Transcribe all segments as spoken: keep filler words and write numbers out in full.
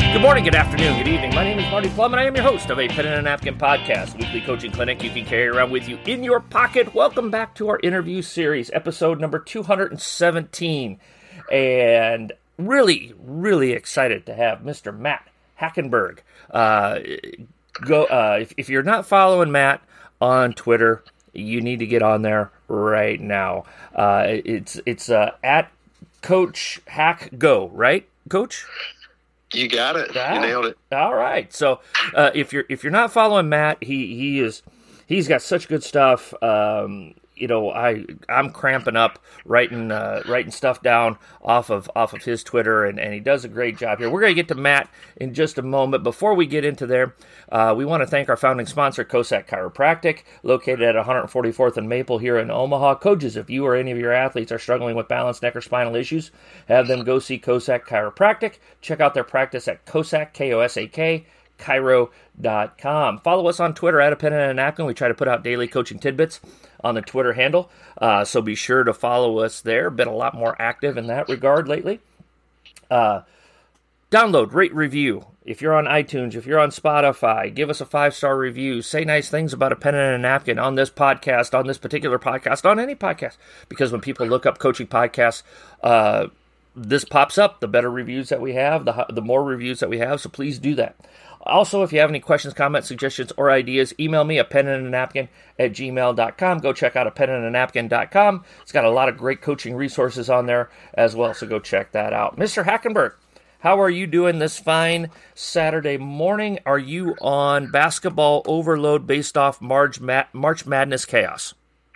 Good morning, good afternoon, good evening. My name is Marty Plum, and I am your host of a Pen and a Napkin podcast, weekly coaching clinic you can carry around with you in your pocket. Welcome back to our interview series, episode number two hundred seventeen. And really, really excited to have Mister Matt Hackenberg. Uh, go uh, if, if you're not following Matt on Twitter, you need to get on there right now. Uh, it's it's uh, at Coach Hack Go, right, Coach? You got it. Ah, you nailed it. All right. So uh, if you're if you're not following Matt, he he is he's got such good stuff. Um, you know, I I'm cramping up writing uh, writing stuff down off of off of his Twitter, and, and he does a great job here. We're going to get to Matt in just a moment. Before we get into there, uh, we want to thank our founding sponsor, Cossack Chiropractic, located at one forty-fourth and Maple here in Omaha. Coaches, if you or any of your athletes are struggling with balance, neck, or spinal issues, have them go see Cossack Chiropractic. Check out their practice at Cossack, K O S A K, Chiro dot com. Follow us on Twitter at A Pen and a Napkin. We try to put out daily coaching tidbits on the Twitter handle, uh, so be sure to follow us there. Been a lot more active in that regard lately. Uh, download, rate, review. If you're on iTunes, if you're on Spotify, give us a five-star review. Say nice things about A Pen and a Napkin on this podcast, on this particular podcast, on any podcast. Because when people look up coaching podcasts, uh, this pops up. The better reviews that we have, the the more reviews that we have, so please do that. Also, if you have any questions, comments, suggestions, or ideas, email me at pen and a napkin at gmail dot com. Go check out a pen and a napkin dot com. It's got a lot of great coaching resources on there as well, so go check that out. Mister Hackenberg, how are you doing this fine Saturday morning? Are you on basketball overload based off March, March Madness chaos?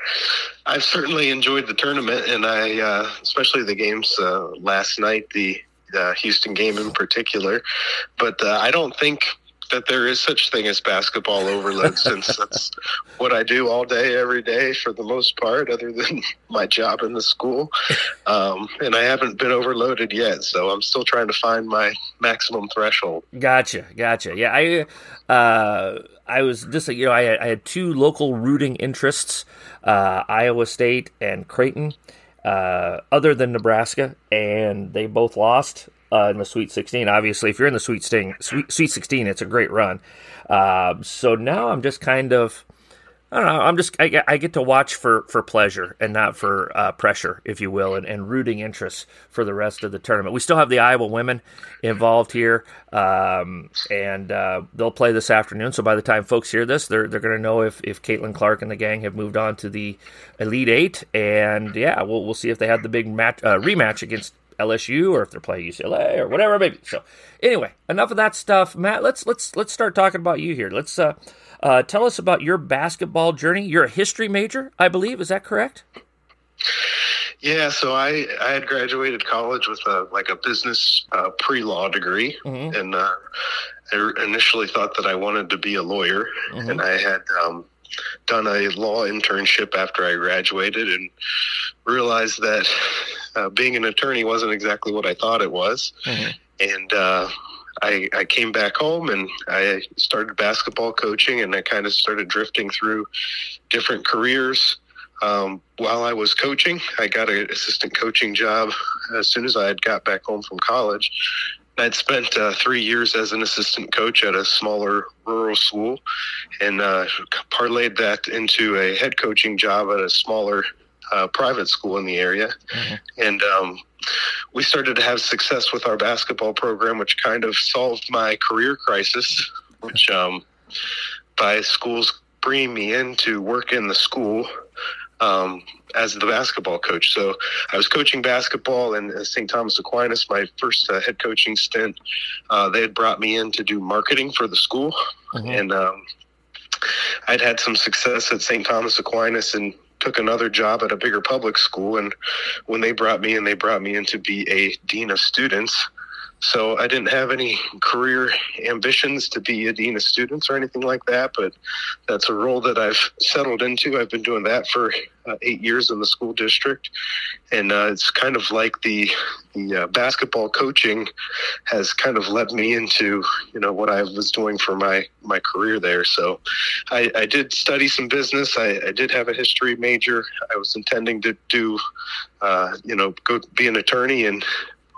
I've certainly enjoyed the tournament, and I, uh, especially the games uh, last night, the uh, Houston game in particular. But uh, I don't think that there is such thing as basketball overload, since that's what I do all day, every day, for the most part, other than my job in the school. Um, and I haven't been overloaded yet, so I'm still trying to find my maximum threshold. Gotcha, gotcha. Yeah, I, uh, I was just, you know, I had, I had two local rooting interests, uh, Iowa State and Creighton, uh, other than Nebraska, and they both lost uh, in the Sweet sixteen. Obviously, if you're in the Sweet, Sting, Sweet, Sweet sixteen, it's a great run. Uh, so now I'm just kind of, I don't know, I'm just, I, I get to watch for, for pleasure and not for uh, pressure, if you will, and, and rooting interests for the rest of the tournament. We still have the Iowa women involved here, um, and uh, they'll play this afternoon. So by the time folks hear this, they're they're going to know if, if Caitlin Clark and the gang have moved on to the Elite Eight. And yeah, we'll we'll see if they have the big match uh, rematch against L S U, or if they're playing U C L A, or whatever it may be. So anyway, enough of that stuff. Matt, let's let's let's start talking about you here. Let's uh, uh, tell us about your basketball journey. You're a history major, I believe. Is that correct? Yeah, so I, I had graduated college with a like a business uh, pre-law degree, mm-hmm. and uh, I initially thought that I wanted to be a lawyer, mm-hmm. and I had um, done a law internship after I graduated, and realized that uh, being an attorney wasn't exactly what I thought it was, mm-hmm. and uh, I, I came back home and I started basketball coaching, and I kind of started drifting through different careers. Um, while I was coaching, I got an assistant coaching job as soon as I had got back home from college. I'd spent uh, three years as an assistant coach at a smaller rural school, and uh, parlayed that into a head coaching job at a smaller uh, private school in the area. Mm-hmm. And um, we started to have success with our basketball program, which kind of solved my career crisis, which um, by schools bringing me in to work in the school um, as the basketball coach. So I was coaching basketball in uh, Saint Thomas Aquinas, my first uh, head coaching stint. Uh, they had brought me in to do marketing for the school. Mm-hmm. And um, I'd had some success at Saint Thomas Aquinas and took another job at a bigger public school. And when they brought me in, they brought me in to be a dean of students. So I didn't have any career ambitions to be a dean of students or anything like that, but that's a role that I've settled into. I've been doing that for uh, eight years in the school district, and uh, it's kind of like the the uh, basketball coaching has kind of led me into, you know, what I was doing for my my career there. So I, I did study some business. I, I did have a history major. I was intending to do, uh, you know, go be an attorney and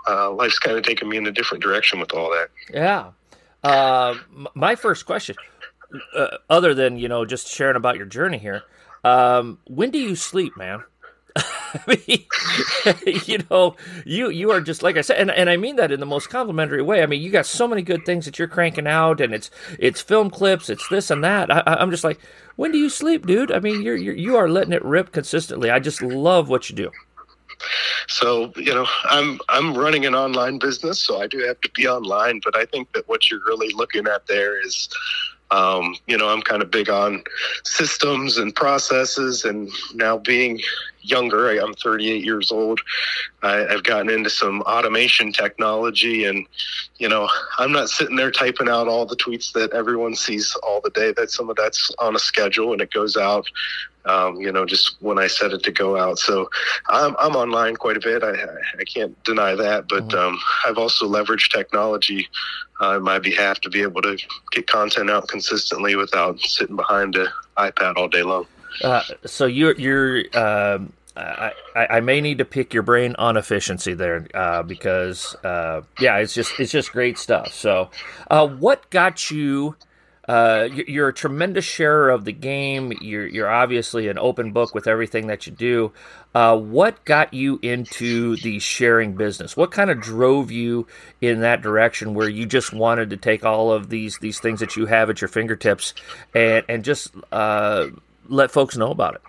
uh, life's kind of taken me in a different direction with all that. Yeah. Uh, my first question, uh, other than, you know, just sharing about your journey here, um, when do you sleep, man? I mean, you know, you you are just, like I said, and, and I mean that in the most complimentary way. I mean, you got so many good things that you're cranking out, and it's it's film clips, it's this and that. I, I'm just like, when do you sleep, dude? I mean, you're, you're you are letting it rip consistently. I just love what you do. So, you know, I'm I'm running an online business, so I do have to be online. But I think that what you're really looking at there is, um, you know, I'm kind of big on systems and processes, and now being younger, I, I'm thirty-eight years old. I, I've gotten into some automation technology, and, you know, I'm not sitting there typing out all the tweets that everyone sees all the day. That some of that's on a schedule, and it goes out, um, you know, just when I set it to go out. So I'm, I'm online quite a bit. I, I can't deny that, but Mm-hmm. um, I've also leveraged technology uh, on my behalf to be able to get content out consistently without sitting behind an iPad all day long. Uh, so you're you're. Um, I, I I may need to pick your brain on efficiency there, uh, because uh, yeah, it's just it's just great stuff. So, uh, what got you? Uh, you- you're a tremendous sharer of the game. You're you're obviously an open book with everything that you do. Uh, what got you into the sharing business? What kind of drove you in that direction, where you just wanted to take all of these these things that you have at your fingertips and and just uh, let folks know about it?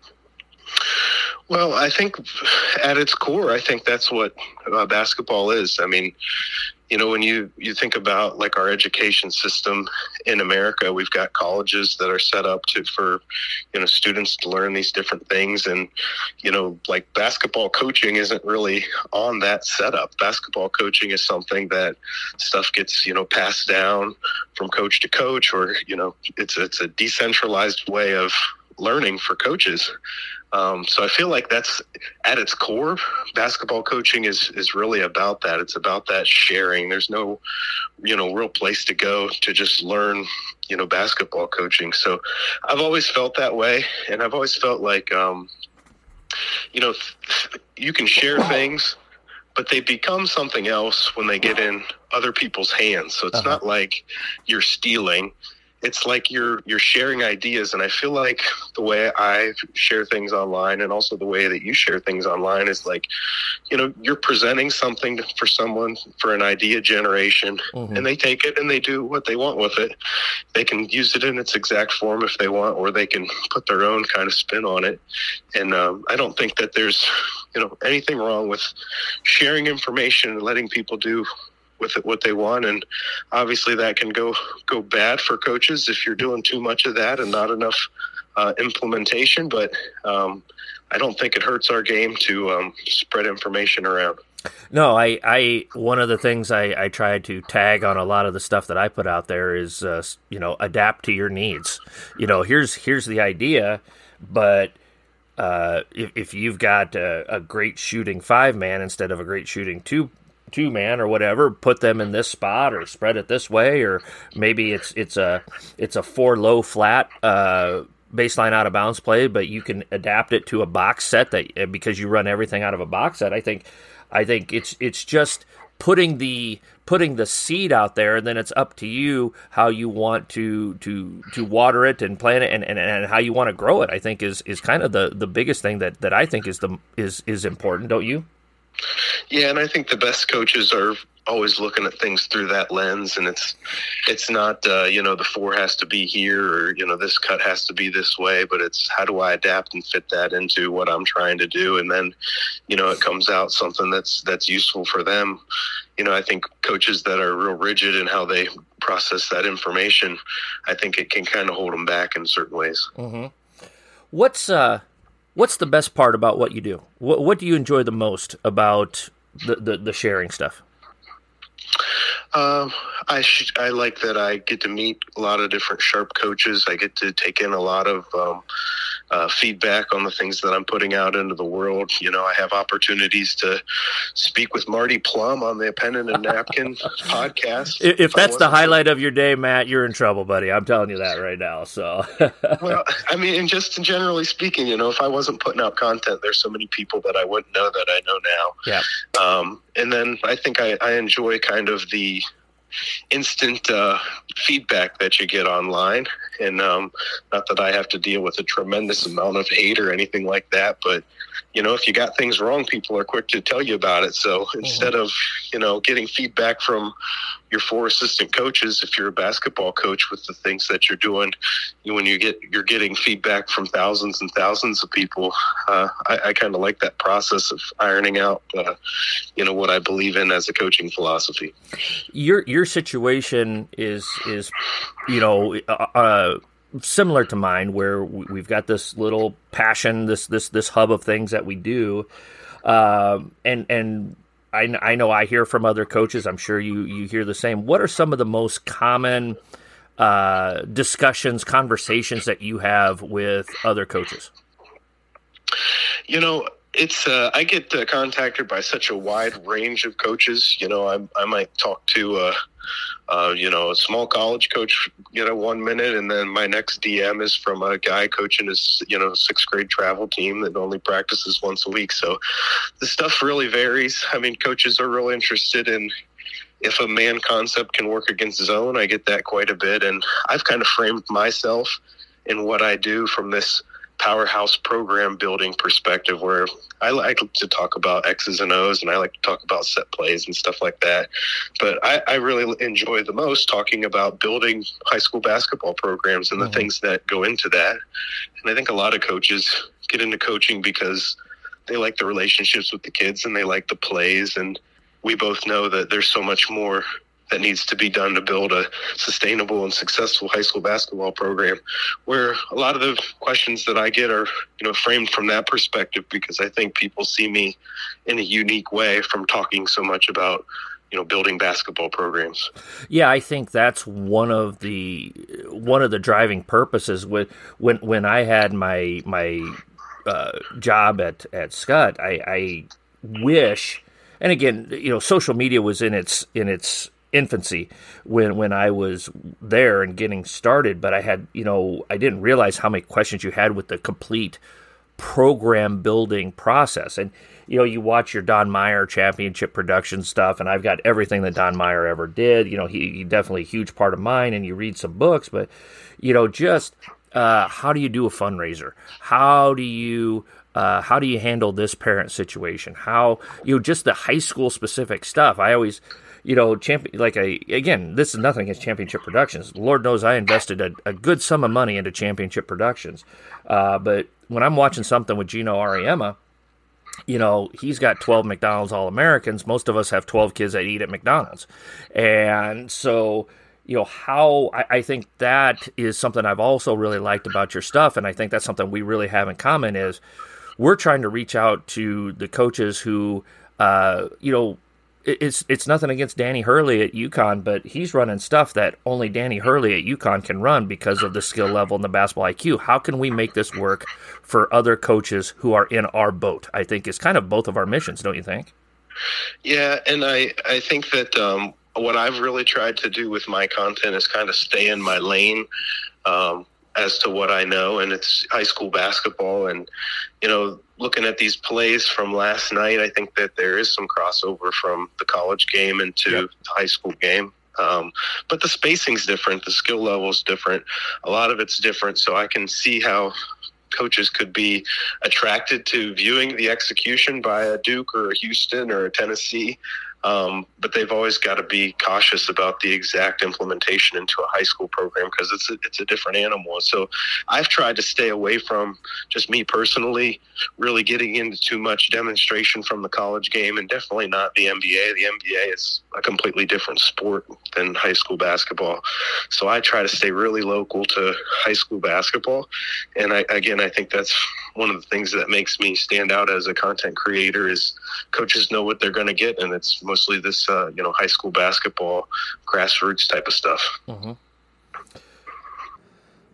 Well, I think at its core, I think that's what uh, basketball is. I mean, you know, when you, you think about like our education system in America, we've got colleges that are set up to for, you know, students to learn these different things. And, you know, like basketball coaching isn't really on that setup. Basketball coaching is something that stuff gets, you know, passed down from coach to coach, or, you know, it's it's a decentralized way of learning for coaches. Um, so I feel like that's at its core, basketball coaching is, is really about that. It's about that sharing. There's no, you know, real place to go to just learn, you know, basketball coaching. So I've always felt that way. And I've always felt like, um, you know, you can share things, but they become something else when they get in other people's hands. So it's Uh-huh. not like you're stealing. It's like you're you're sharing ideas, and I feel like the way I share things online, and also the way that you share things online, is like, you know, you're presenting something for someone for an idea generation, Mhm. and they take it and they do what they want with it. They can use it in its exact form if they want, or they can put their own kind of spin on it. And um, I don't think that there's, you know, anything wrong with sharing information and letting people do with it what they want. And obviously that can go go bad for coaches if you're doing too much of that and not enough uh, implementation. But um, I don't think it hurts our game to um, spread information around. No, I, I one of the things I, I try to tag on a lot of the stuff that I put out there is, uh, you know, adapt to your needs. You know, here's here's the idea, but uh, if if you've got a, a great shooting five man instead of a great shooting two two man or whatever, put them in this spot or spread it this way, or maybe it's it's a it's a four low flat uh, baseline out of bounds play, but you can adapt it to a box set that because you run everything out of a box set. I think I think it's it's just putting the putting the seed out there, and then it's up to you how you want to to to water it and plant it, and, and, and how you want to grow it. I think is is kind of the, the biggest thing that, that I think is the is is important, don't you? Yeah, and I think the best coaches are always looking at things through that lens, and it's it's not uh, you know, the four has to be here, or you know, this cut has to be this way, but it's how do I adapt and fit that into what I'm trying to do, and then you know, it comes out something that's that's useful for them. You know, I think coaches that are real rigid in how they process that information, I think it can kind of hold them back in certain ways. Mm-hmm. What's uh What's the best part about what you do? What What do you enjoy the most about the the, the sharing stuff? Um, I sh- I like that I get to meet a lot of different sharp coaches. I get to take in a lot of um, uh, feedback on the things that I'm putting out into the world. You know, I have opportunities to speak with Marty Plum on the Pen and a Napkin podcast. If, if that's the highlight of your day, Matt, you're in trouble, buddy. I'm telling you that right now. So, well, I mean, and just generally speaking, you know, if I wasn't putting out content, there's so many people that I wouldn't know that I know now. Yeah. Um, and then I think I, I enjoy kind of the instant uh, feedback that you get online. And um, not that I have to deal with a tremendous amount of hate or anything like that, but, you know, if you got things wrong, people are quick to tell you about it. So instead mm-hmm. of, you know, getting feedback from your four assistant coaches, if you're a basketball coach, with the things that you're doing, you, when you get, you're getting feedback from thousands and thousands of people, uh, I, I kind of like that process of ironing out, uh, you know, what I believe in as a coaching philosophy. Your, your situation is, is, you know, uh, similar to mine, where we've got this little passion, this this this hub of things that we do, um, and and I, I know I hear from other coaches. I'm sure you you hear the same. What are some of the most common uh, discussions, conversations that you have with other coaches? You know, it's uh, I get uh, contacted by such a wide range of coaches. You know, I I might talk to uh, uh, you know a small college coach, you know, one minute, and then my next D M is from a guy coaching his you know sixth grade travel team that only practices once a week. So the stuff really varies. I mean, coaches are really interested in if a man concept can work against zone. I get that quite a bit, and I've kind of framed myself in what I do from this powerhouse program building perspective, where I like to talk about X's and O's, and I like to talk about set plays and stuff like that. But I, I really enjoy the most talking about building high school basketball programs and the mm-hmm. things that go into that. And I think a lot of coaches get into coaching because they like the relationships with the kids and they like the plays. And we both know that there's so much more that needs to be done to build a sustainable and successful high school basketball program, where a lot of the questions that I get are, you know, framed from that perspective, because I think people see me in a unique way from talking so much about, you know, building basketball programs. Yeah, I think that's one of the one of the driving purposes. With when when I had my my uh, job at at Scott, I, I wish, and again, you know, social media was in its in its infancy when when I was there and getting started, but I had, you know, I didn't realize how many questions you had with the complete program building process. And, you know, you watch your Don Meyer championship production stuff, and I've got everything that Don Meyer ever did. You know, he, he definitely a huge part of mine, and you read some books, but, you know, just uh, how do you do a fundraiser? How do you Uh, how do you handle this parent situation? How, you know, just the high school specific stuff. I always, you know, champion, like I, again, this is nothing against Championship Productions. Lord knows I invested a, a good sum of money into Championship Productions. Uh, but when I'm watching something with Gino Ariema, you know, he's got twelve McDonald's All-Americans. Most of us have twelve kids that eat at McDonald's. And so, you know, how I, I think that is something I've also really liked about your stuff. And I think that's something we really have in common is we're trying to reach out to the coaches who, uh, you know, it's it's nothing against Danny Hurley at UConn, but he's running stuff that only Danny Hurley at UConn can run because of the skill level and the basketball I Q. How can we make this work for other coaches who are in our boat? I think is kind of both of our missions, don't you think? Yeah, and I, I think that um, what I've really tried to do with my content is kind of stay in my lane um, as to what I know, and it's high school basketball. And, you know, looking at these plays from last night, I think that there is some crossover from the college game into yep. the high school game. Um, but the spacing's different. The skill level's different. A lot of it's different. So I can see how coaches could be attracted to viewing the execution by a Duke or a Houston or a Tennessee. Um, but they've always got to be cautious about the exact implementation into a high school program because it's a, it's a different animal. So I've tried to stay away from, just me personally, really getting into too much demonstration from the college game, and definitely not the N B A. The N B A is a completely different sport than high school basketball. So I try to stay really local to high school basketball. And I, again, I think that's one of the things that makes me stand out as a content creator is coaches know what they're going to get, and it's mostly this, uh, you know, high school basketball, grassroots type of stuff. Mm-hmm.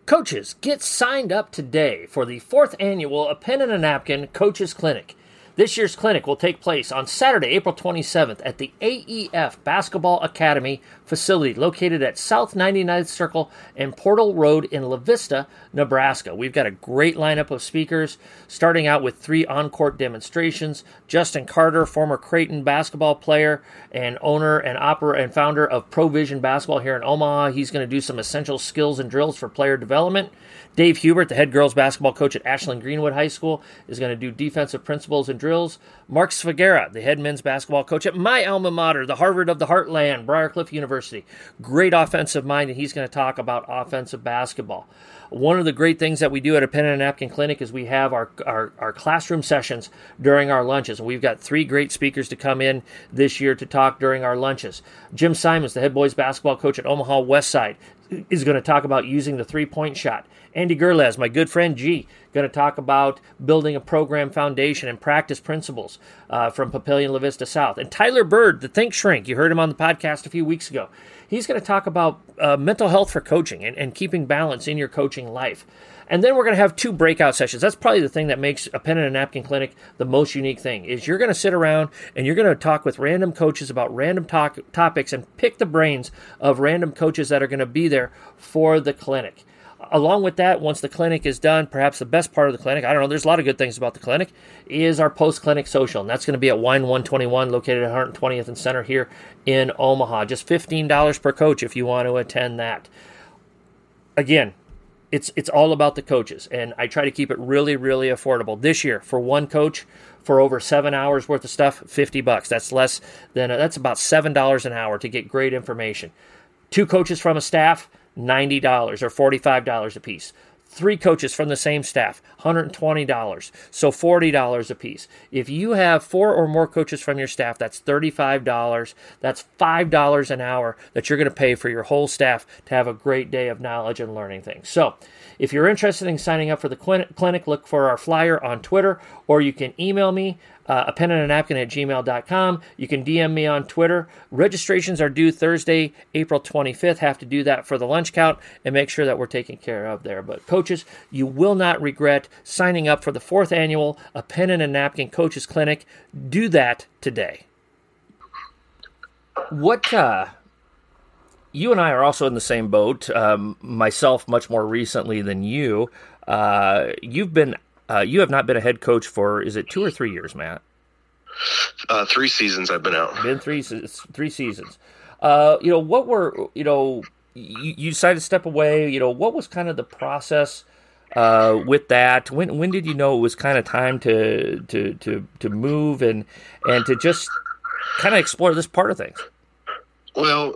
Coaches, get signed up today for the fourth annual A Pen and a Napkin Coaches Clinic. This year's clinic will take place on Saturday, April twenty-seventh at the A E F Basketball Academy facility located at South ninety-ninth Circle and Portal Road in La Vista, Nebraska. We've got a great lineup of speakers, starting out with three on-court demonstrations. Justin Carter, former Creighton basketball player and owner and opera and founder of Provision Basketball here in Omaha. He's going to do some essential skills and drills for player development. Dave Hubert, the head girls basketball coach at Ashland Greenwood High School, is going to do defensive principles and drills. Mark Sfagera, the head men's basketball coach at my alma mater, the Harvard of the Heartland, Briarcliff University. Great offensive mind, and he's going to talk about offensive basketball. One of the great things that we do at a Pen and a Napkin Clinic is we have our, our, our classroom sessions during our lunches. And we've got three great speakers to come in this year to talk during our lunches. Jim Simons, the head boys basketball coach at Omaha Westside, is going to talk about using the three-point shot. Andy Gerles, my good friend G, going to talk about building a program foundation and practice principles uh, from Papillion La Vista South. And Tyler Bird, the Think Shrink, you heard him on the podcast a few weeks ago. He's going to talk about uh, mental health for coaching and, and keeping balance in your coaching life. And then we're going to have two breakout sessions. That's probably the thing that makes a Pen and a Napkin Clinic the most unique thing, is you're going to sit around and you're going to talk with random coaches about random talk, topics and pick the brains of random coaches that are going to be there for the clinic. Along with that, once the clinic is done, perhaps the best part of the clinic, I don't know, there's a lot of good things about the clinic, is our post-clinic social. And that's going to be at Wine one twenty-one, located at one hundred twentieth and Center here in Omaha. Just fifteen dollars per coach if you want to attend that. Again, it's it's all about the coaches, and I try to keep it really, really affordable. This year, for one coach, for over seven hours worth of stuff, fifty bucks. That's less than, that's about seven dollars an hour to get great information. Two coaches from a staff, ninety dollars or forty-five dollars a piece. Three coaches from the same staff, one hundred twenty dollars, so forty dollars a piece. If you have four or more coaches from your staff, that's thirty-five dollars. That's five dollars an hour that you're going to pay for your whole staff to have a great day of knowledge and learning things. So if you're interested in signing up for the clinic, look for our flyer on Twitter, or you can email me, Uh, a pen and a napkin at gmail dot com. You can D M me on Twitter. Registrations are due Thursday, April twenty-fifth. Have to do that for the lunch count and make sure that we're taken care of there. But coaches, you will not regret signing up for the fourth annual A Pen and a Napkin Coaches Clinic. Do that today. What, uh, you and I are also in the same boat. Um, myself, much more recently than you. Uh, you've been Uh, you have not been a head coach for, is it two or three years, Matt? Uh, three seasons I've been out. Been three three seasons. Uh, you know, what were, you know, you, you decided to step away. You know, what was kind of the process uh, with that? When when did you know it was kind of time to to to to move and and to just kind of explore this part of things? Well,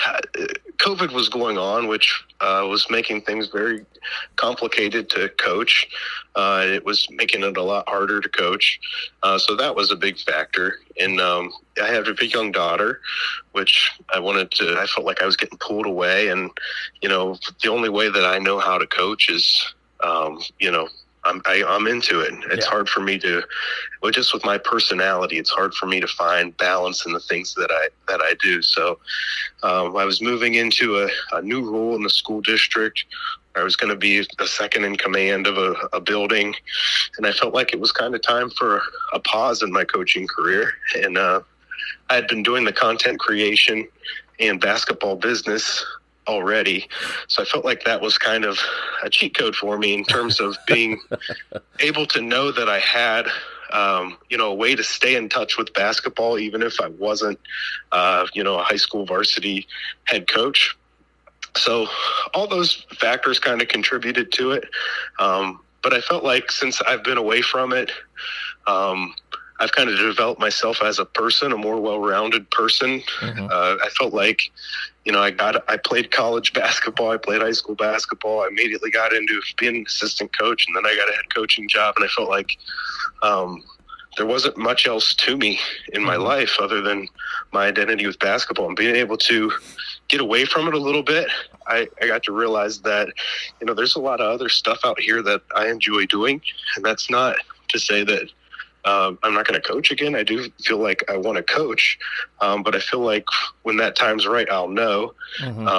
COVID was going on, which uh, was making things very complicated to coach. Uh, it was making it a lot harder to coach. Uh, so that was a big factor. And um, I have a big young daughter, which I wanted to, I felt like I was getting pulled away. And, you know, the only way that I know how to coach is, um, you know, I'm, I, I'm into it. It's yeah. hard for me to, well, just with my personality, it's hard for me to find balance in the things that I, that I do. So um, I was moving into a, a new role in the school district. I was going to be the second in command of a, a building. And I felt like it was kind of time for a pause in my coaching career. And uh, I had been doing the content creation and basketball business already. So I felt like that was kind of a cheat code for me in terms of being able to know that I had, um, you know, a way to stay in touch with basketball, even if I wasn't, uh, you know, a high school varsity head coach. So all those factors kind of contributed to it. Um, but I felt like since I've been away from it, um, I've kind of developed myself as a person, a more well-rounded person. Mm-hmm. Uh, I felt like, you know, I got, I played college basketball. I played high school basketball. I immediately got into being an assistant coach, and then I got a head coaching job. And I felt like um, there wasn't much else to me in my mm-hmm. life other than my identity with basketball, and being able to get away from it a little bit. I, I got to realize that, you know, there's a lot of other stuff out here that I enjoy doing. And that's not to say that Um, I'm not going to coach again. I do feel like I want to coach, um, but I feel like when that time's right, I'll know. Mm-hmm. Um,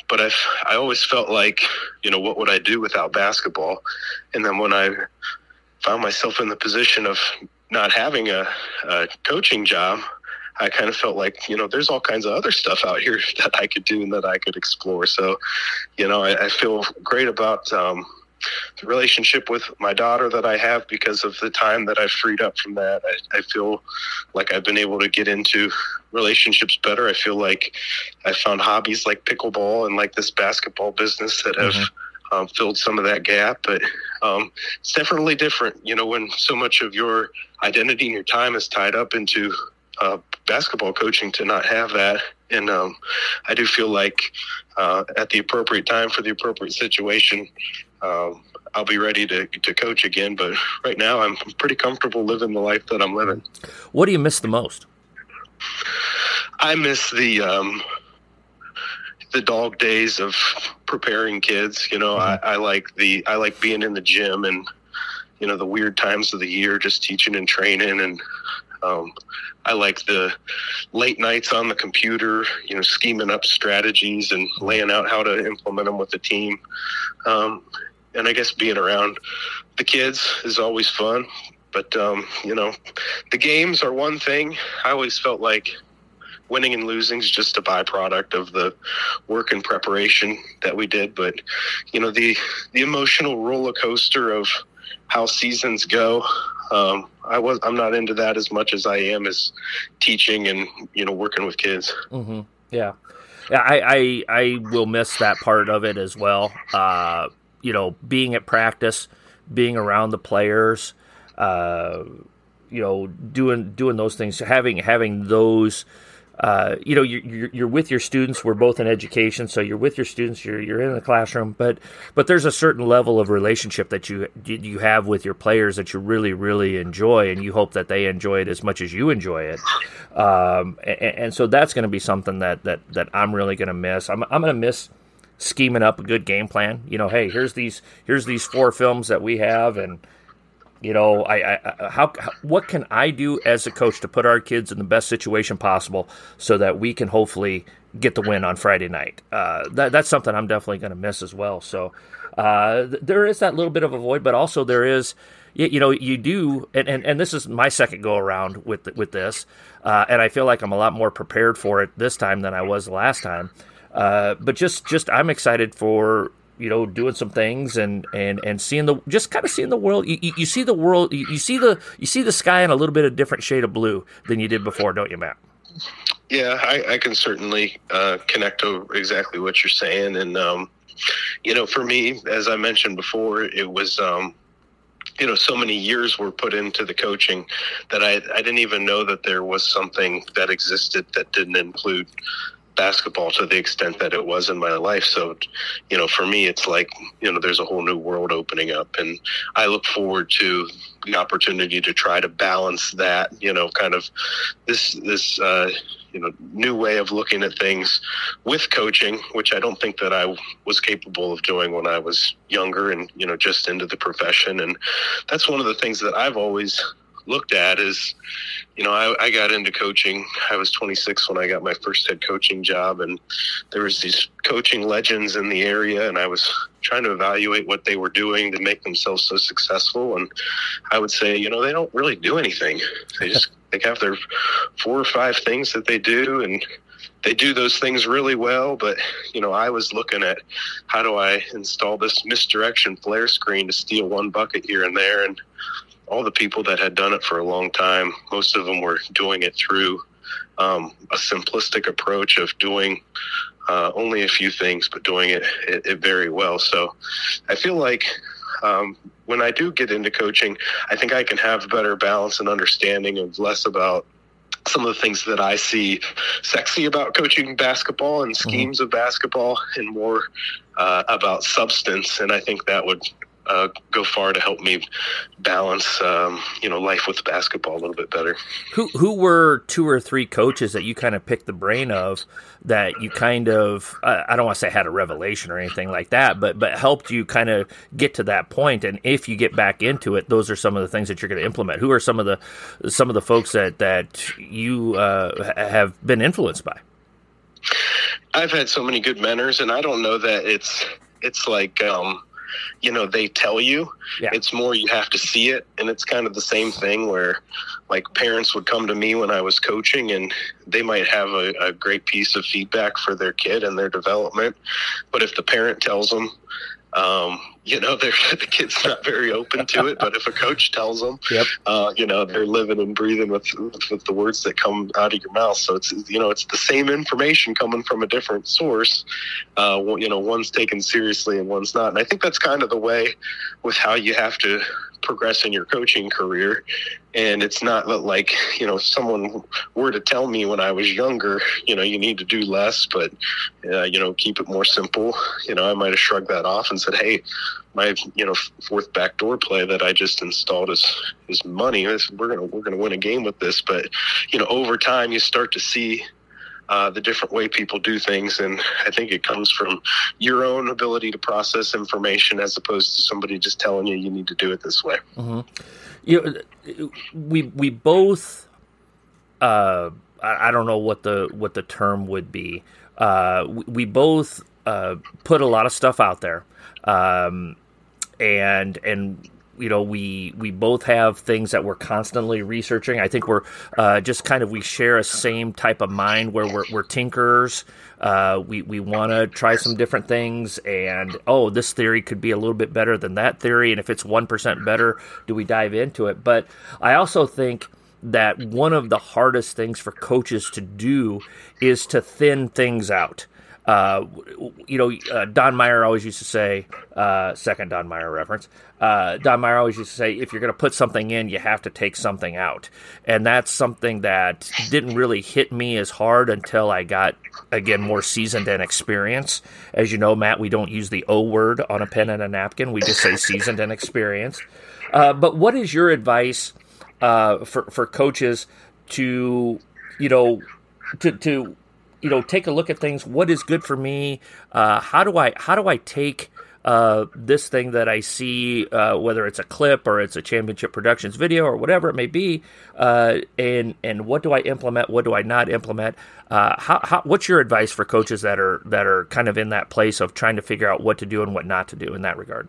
but I, I always felt like, you know, what would I do without basketball? And then when I found myself in the position of not having a, a coaching job, I kind of felt like, you know, there's all kinds of other stuff out here that I could do and that I could explore. So, you know, I, I feel great about um, the relationship with my daughter that I have because of the time that I've freed up from that. I, I feel like I've been able to get into relationships better. I feel like I found hobbies like pickleball and like this basketball business that have mm-hmm. um, filled some of that gap. But um, it's definitely different, you know, when so much of your identity and your time is tied up into uh, basketball coaching, to not have that. And um, I do feel like uh, at the appropriate time for the appropriate situation, um, I'll be ready to, to coach again. But right now I'm pretty comfortable living the life that I'm living. What do you miss the most? I miss the um, the dog days of preparing kids. You know, mm-hmm. I, I like the I like being in the gym and, you know, the weird times of the year, just teaching and training. And um, I like the late nights on the computer, you know, scheming up strategies and laying out how to implement them with the team. Um, and I guess being around the kids is always fun. But, um, you know, the games are one thing. I always felt like winning and losing is just a byproduct of the work and preparation that we did. But, you know, the, the emotional roller coaster of how seasons go, um, I was, I'm not into that as much as I am as teaching and, you know, working with kids. Mm-hmm. Yeah. Yeah. I, I, I will miss that part of it as well. Uh, you know, being at practice, being around the players, uh, you know, doing, doing those things, having, having those, Uh, you know, you're, you're with your students. We're both in education, so you're with your students. You're you're in the classroom, but but there's a certain level of relationship that you you have with your players that you really really enjoy, and you hope that they enjoy it as much as you enjoy it. Um, and, and so that's going to be something that, that, that I'm really going to miss. I'm I'm going to miss scheming up a good game plan. You know, hey, here's these here's these four films that we have, and You know, I, I how, how what can I do as a coach to put our kids in the best situation possible so that we can hopefully get the win on Friday night? Uh, that, that's something I'm definitely going to miss as well. So uh, th- there is that little bit of a void, but also there is, you, you know, you do, and, and, and this is my second go around with with this, uh, and I feel like I'm a lot more prepared for it this time than I was the last time. Uh, but just just I'm excited for, you know, doing some things and, and, and seeing the, just kind of seeing the world. You, you, you see the world, you, you see the, you see the sky in a little bit of different shade of blue than you did before, don't you, Matt? Yeah, I, I can certainly uh, connect to exactly what you're saying. And, um, you know, for me, as I mentioned before, it was, um, you know, so many years were put into the coaching that I, I didn't even know that there was something that existed that didn't include basketball to the extent that it was in my life. So, you know, for me, it's like, you know, there's a whole new world opening up, and I look forward to the opportunity to try to balance that, you know, kind of this, this, uh, you know, new way of looking at things with coaching, which I don't think that I was capable of doing when I was younger and, you know, just into the profession. And that's one of the things that I've always looked at is, you know, I, I got into coaching. I was twenty-six when I got my first head coaching job, and there was these coaching legends in the area, and I was trying to evaluate what they were doing to make themselves so successful. And I would say, you know, they don't really do anything. They just, they have their four or five things that they do, and they do those things really well. But, you know, I was looking at how do I install this misdirection flare screen to steal one bucket here and there, and all the people that had done it for a long time, most of them were doing it through um, a simplistic approach of doing uh, only a few things, but doing it, it, it very well. So I feel like um, when I do get into coaching, I think I can have a better balance and understanding of less about some of the things that I see sexy about coaching basketball and schemes mm-hmm. of basketball, and more uh, about substance. And I think that would Uh, go far to help me balance, um, you know, life with basketball a little bit better. Who who were two or three coaches that you kind of picked the brain of that you kind of, uh, I don't want to say had a revelation or anything like that, but but helped you kind of get to that point? And if you get back into it, those are some of the things that you're going to implement. Who are some of the some of the folks that that you uh, have been influenced by? I've had so many good mentors, and I don't know that it's it's like um, you know, they tell you. Yeah. It's more you have to see it, and it's kind of the same thing where, like, parents would come to me when I was coaching, and they might have a, a great piece of feedback for their kid and their development, but if the parent tells them, Um, you know, the kid's not very open to it, but if a coach tells them, yep. uh, you know, they're living and breathing with, with the words that come out of your mouth. So it's, you know, it's the same information coming from a different source. Uh, you know, one's taken seriously and one's not. And I think that's kind of the way with how you have to progress in your coaching career. And it's not like, you know, someone were to tell me when I was younger, you know, you need to do less, but, uh, you know, keep it more simple. You know, I might have shrugged that off and said, hey, my, you know, fourth backdoor play that I just installed is, is money. We're going to, we're going to win a game with this. But, you know, over time you start to see Uh, the different way people do things. And I think it comes from your own ability to process information as opposed to somebody just telling you you need to do it this way. Mm-hmm. You know, we we both, uh, I, I don't know what the what the term would be. Uh, we, we both uh, put a lot of stuff out there, um, and and. You know, we we both have things that we're constantly researching. I think we're uh, just kind of we share a same type of mind where we're we're tinkerers. Uh, we we want to try some different things, and oh, this theory could be a little bit better than that theory. And if it's one percent better, do we dive into it? But I also think that one of the hardest things for coaches to do is to thin things out. Uh, you know, uh, Don Meyer always used to say, uh, second Don Meyer reference, uh, Don Meyer always used to say, if you're going to put something in, you have to take something out. And that's something that didn't really hit me as hard until I got, again, more seasoned and experienced. As you know, Matt, we don't use the O word on a pen and a napkin. We just say seasoned and experienced. Uh, but what is your advice uh, for, for coaches to, you know, to, to, you know, take a look at things. What is good for me? Uh, how do I how do I take uh, this thing that I see, uh, whether it's a clip or it's a Championship Productions video or whatever it may be, uh, and and what do I implement? What do I not implement? Uh, how, how what's your advice for coaches that are that are kind of in that place of trying to figure out what to do and what not to do in that regard?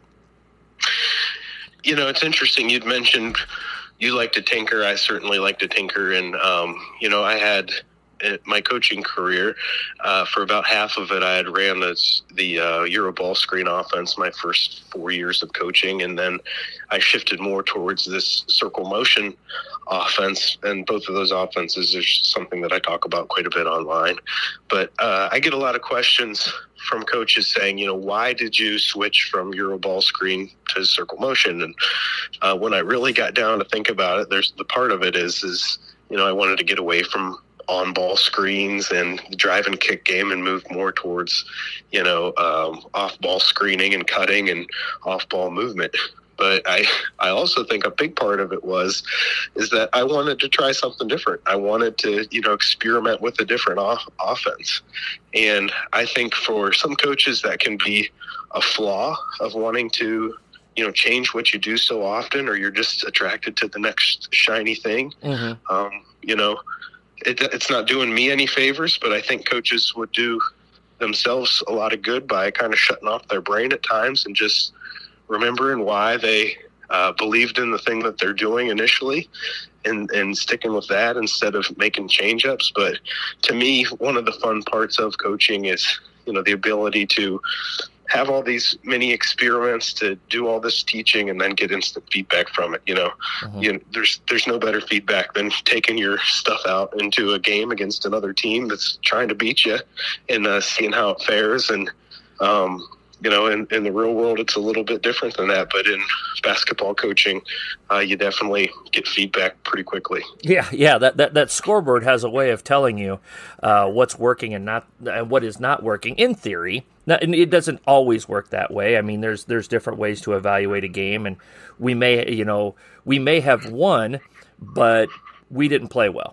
You know, it's interesting. You'd mentioned you like to tinker. I certainly like to tinker, and um, you know, I had. My coaching career, uh, for about half of it, I had ran this, the uh, Euro ball screen offense my first four years of coaching, and then I shifted more towards this circle motion offense, and both of those offenses is something that I talk about quite a bit online. But uh, I get a lot of questions from coaches saying, you know, why did you switch from Euro ball screen to circle motion? And uh, when I really got down to think about it, there's the part of it is, is you know, I wanted to get away from on ball screens and drive and kick game and move more towards, you know, um, off ball screening and cutting and off ball movement. But I, I also think a big part of it was, is that I wanted to try something different. I wanted to, you know, experiment with a different off- offense. And I think for some coaches that can be a flaw of wanting to, you know, change what you do so often, or you're just attracted to the next shiny thing. Mm-hmm. Um, you know, It, it's not doing me any favors, but I think coaches would do themselves a lot of good by kind of shutting off their brain at times and just remembering why they uh, believed in the thing that they're doing initially and, and sticking with that instead of making change-ups. But to me, one of the fun parts of coaching is, you know, the ability to have all these mini experiments, to do all this teaching and then get instant feedback from it. You know, mm-hmm. you know, there's, there's no better feedback than taking your stuff out into a game against another team that's trying to beat you and uh, seeing how it fares. And, um, you know, in, in the real world, it's a little bit different than that, but in basketball coaching, uh, you definitely get feedback pretty quickly. Yeah. Yeah. That, that, that scoreboard has a way of telling you, uh, what's working and not, and what is not working in theory. Now, and it doesn't always work that way. I mean, there's, there's different ways to evaluate a game, and we may, you know, we may have won, but we didn't play well.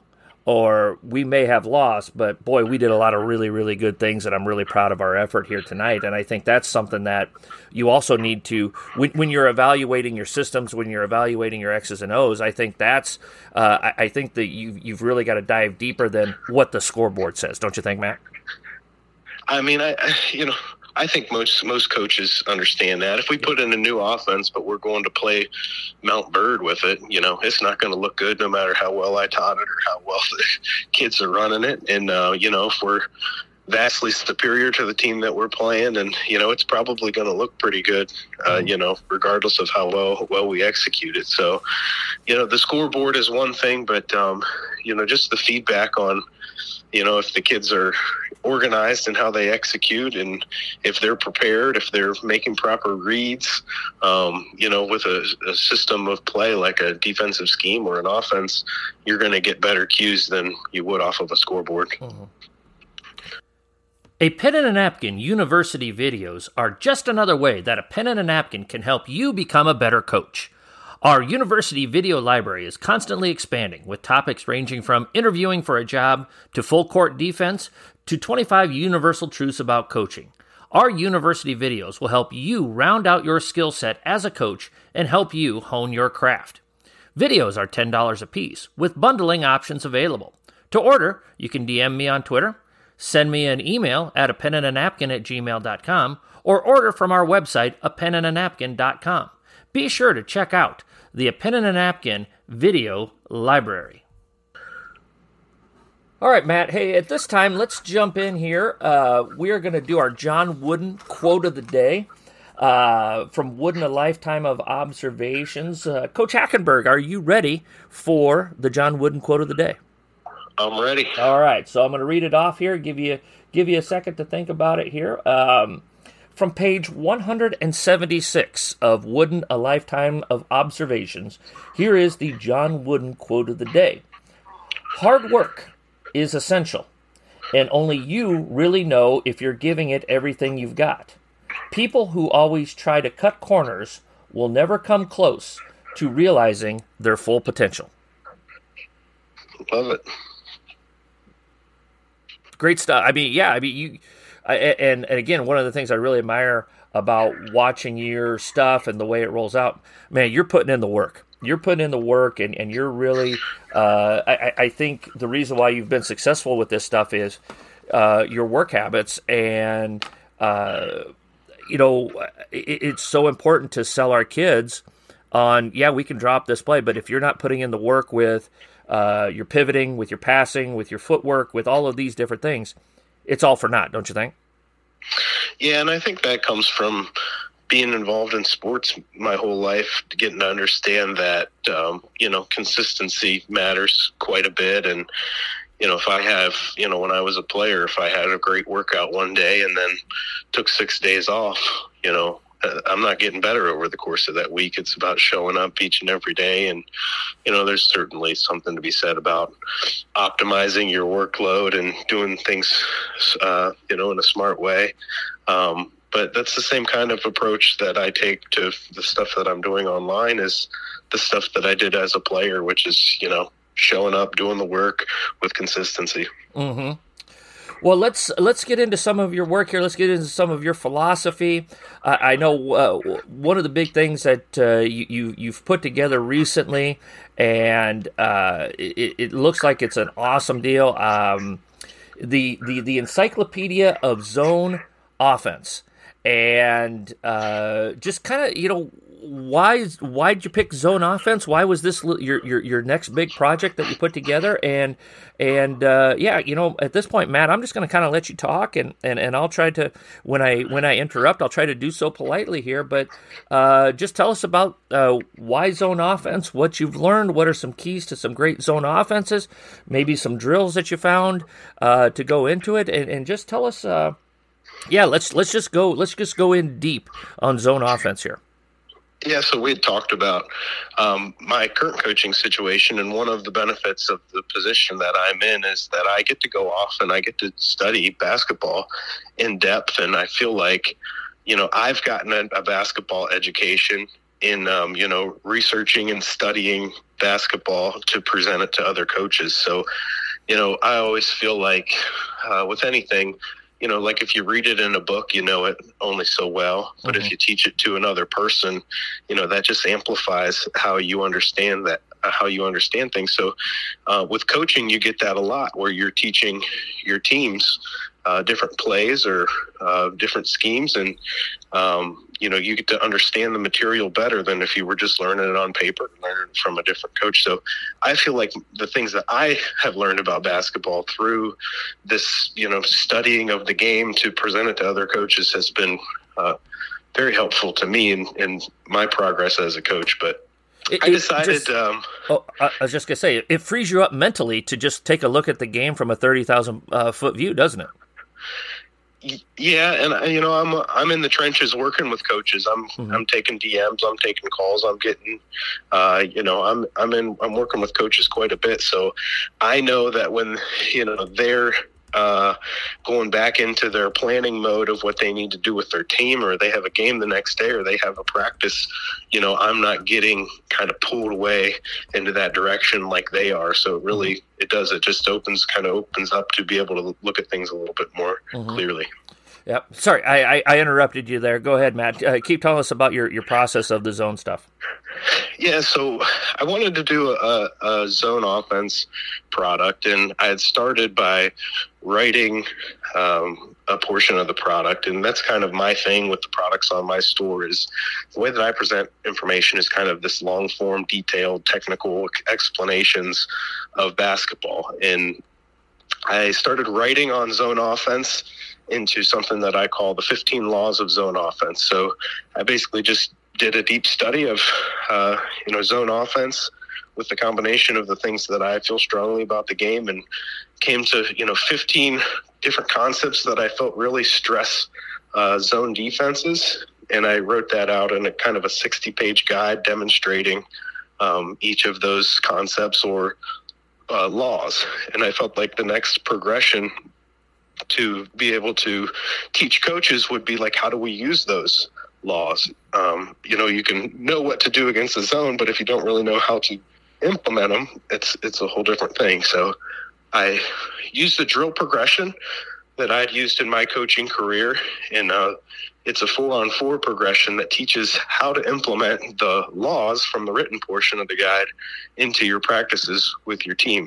Or we may have lost, but boy, we did a lot of really, really good things, and I'm really proud of our effort here tonight. And I think that's something that you also need to, when, when you're evaluating your systems, when you're evaluating your X's and O's, I think that's, uh, I, I think that you, you've really got to dive deeper than what the scoreboard says. Don't you think, Matt? I mean, I, I you know, I think most most coaches understand that. If we put in a new offense, but we're going to play Mount Bird with it, you know, it's not going to look good no matter how well I taught it or how well the kids are running it. And, uh, you know, if we're vastly superior to the team that we're playing, and, you know, it's probably going to look pretty good, uh, you know, regardless of how well, well we execute it. So, you know, the scoreboard is one thing, but, um, you know, just the feedback on, you know, if the kids are organized in how they execute and if they're prepared, if they're making proper reads, um, you know, with a, a system of play like a defensive scheme or an offense, you're going to get better cues than you would off of a scoreboard. Mm-hmm. A pen and a napkin university videos are just another way that a pen and a napkin can help you become a better coach. Our university video library is constantly expanding, with topics ranging from interviewing for a job to full court defense to twenty-five universal truths about coaching. Our university videos will help you round out your skill set as a coach and help you hone your craft. Videos are ten dollars a piece, with bundling options available. To order, you can D M me on Twitter, send me an email at a pen and a napkin at gmail dot com, or order from our website, a pen and a napkin dot com. Be sure to check out the A Pen and a Napkin video library. All right, Matt. Hey, at this time, let's jump in here. Uh, we are going to do our John Wooden quote of the day uh, from Wooden, A Lifetime of Observations. Uh, Coach Hackenberg, are you ready for the John Wooden quote of the day? I'm ready. All right, so I'm going to read it off here, give you give you a second to think about it here. Um, from page one hundred seventy-six of Wooden, A Lifetime of Observations, here is the John Wooden quote of the day. Hard work is essential, and only you really know if you're giving it everything you've got. People who always try to cut corners will never come close to realizing their full potential. Love it. Great stuff. I mean, yeah, I mean, you, I, and, and again, one of the things I really admire about watching your stuff and the way it rolls out, man, you're putting in the work. You're putting in the work, and, and you're really, uh, I, I think the reason why you've been successful with this stuff is uh, your work habits. And, uh, you know, it, it's so important to sell our kids on, yeah, we can drop this play, but if you're not putting in the work with uh, your pivoting, with your passing, with your footwork, with all of these different things, it's all for naught, don't you think? Yeah, and I think that comes from being involved in sports my whole life, getting to understand that, um, you know, consistency matters quite a bit. And, you know, if I have, you know, when I was a player, if I had a great workout one day and then took six days off, you know, I'm not getting better over the course of that week. It's about showing up each and every day. And, you know, there's certainly something to be said about optimizing your workload and doing things, uh, you know, in a smart way. Um, but that's the same kind of approach that I take to the stuff that I'm doing online is the stuff that I did as a player, which is, you know, showing up, doing the work with consistency. Mm-hmm. Well, let's let's get into some of your work here. Let's get into some of your philosophy. Uh, I know uh, one of the big things that uh, you, you you've put together recently, and uh, it, it looks like it's an awesome deal. Um, the the the Encyclopedia of Zone Offense, and uh, just kind of, you know, why why did you pick zone offense? Why was this your your your next big project that you put together? And and uh, yeah, you know, at this point, Matt, I'm just going to kind of let you talk, and, and, and I'll try to when I when I interrupt, I'll try to do so politely here. But uh, just tell us about uh, why zone offense, what you've learned, what are some keys to some great zone offenses, maybe some drills that you found uh, to go into it, and, and just tell us. Uh, yeah, let's let's just go let's just go in deep on zone offense here. Yeah, so we had talked about um, my current coaching situation, and one of the benefits of the position that I'm in is that I get to go off and I get to study basketball in depth, and I feel like, you know, I've gotten a, a basketball education in, um, you know, researching and studying basketball to present it to other coaches. So, you know, I always feel like uh, with anything, you know, like if you read it in a book, you know it only so well. But mm-hmm. if you teach it to another person, you know, that just amplifies how you understand that, uh, how you understand things. So uh, with coaching, you get that a lot where you're teaching your teams uh, different plays or uh, different schemes, and um, you know, you get to understand the material better than if you were just learning it on paper, learning from a different coach. So I feel like the things that I have learned about basketball through this, you know, studying of the game to present it to other coaches has been uh, very helpful to me in, in my progress as a coach. But It, I decided. Just, um, oh, I was just gonna say, it frees you up mentally to just take a look at the game from a thirty thousand uh, foot view, doesn't it? Yeah, and you know, I'm I'm in the trenches working with coaches. I'm Mm-hmm. I'm taking D Ms, I'm taking calls, I'm getting, uh, you know, I'm I'm in I'm working with coaches quite a bit. So I know that when you know they're uh, going back into their planning mode of what they need to do with their team, or they have a game the next day, or they have a practice, you know, I'm not getting kind of pulled away into that direction like they are. So it really, it does, it just opens, kind of opens up to be able to look at things a little bit more mm-hmm. clearly. Yep. Sorry, I, I, I interrupted you there. Go ahead, Matt. Uh, keep telling us about your, your process of the zone stuff. Yeah, so I wanted to do a, a zone offense product, and I had started by writing um, a portion of the product, and that's kind of my thing with the products on my store is the way that I present information is kind of this long-form, detailed, technical explanations of basketball. And I started writing on zone offense into something that I call the fifteen laws of zone offense. So I basically just did a deep study of, uh, you know, zone offense with the combination of the things that I feel strongly about the game, and came to, you know, fifteen different concepts that I felt really stress uh, zone defenses. And I wrote that out in a kind of a sixty page guide demonstrating um, each of those concepts or uh, laws. And I felt like the next progression to be able to teach coaches would be like, how do we use those laws? Um, you know, you can know what to do against the zone, but if you don't really know how to implement them, it's it's a whole different thing. So I used the drill progression that I'd used in my coaching career, and uh, it's a four-on-four progression that teaches how to implement the laws from the written portion of the guide into your practices with your team.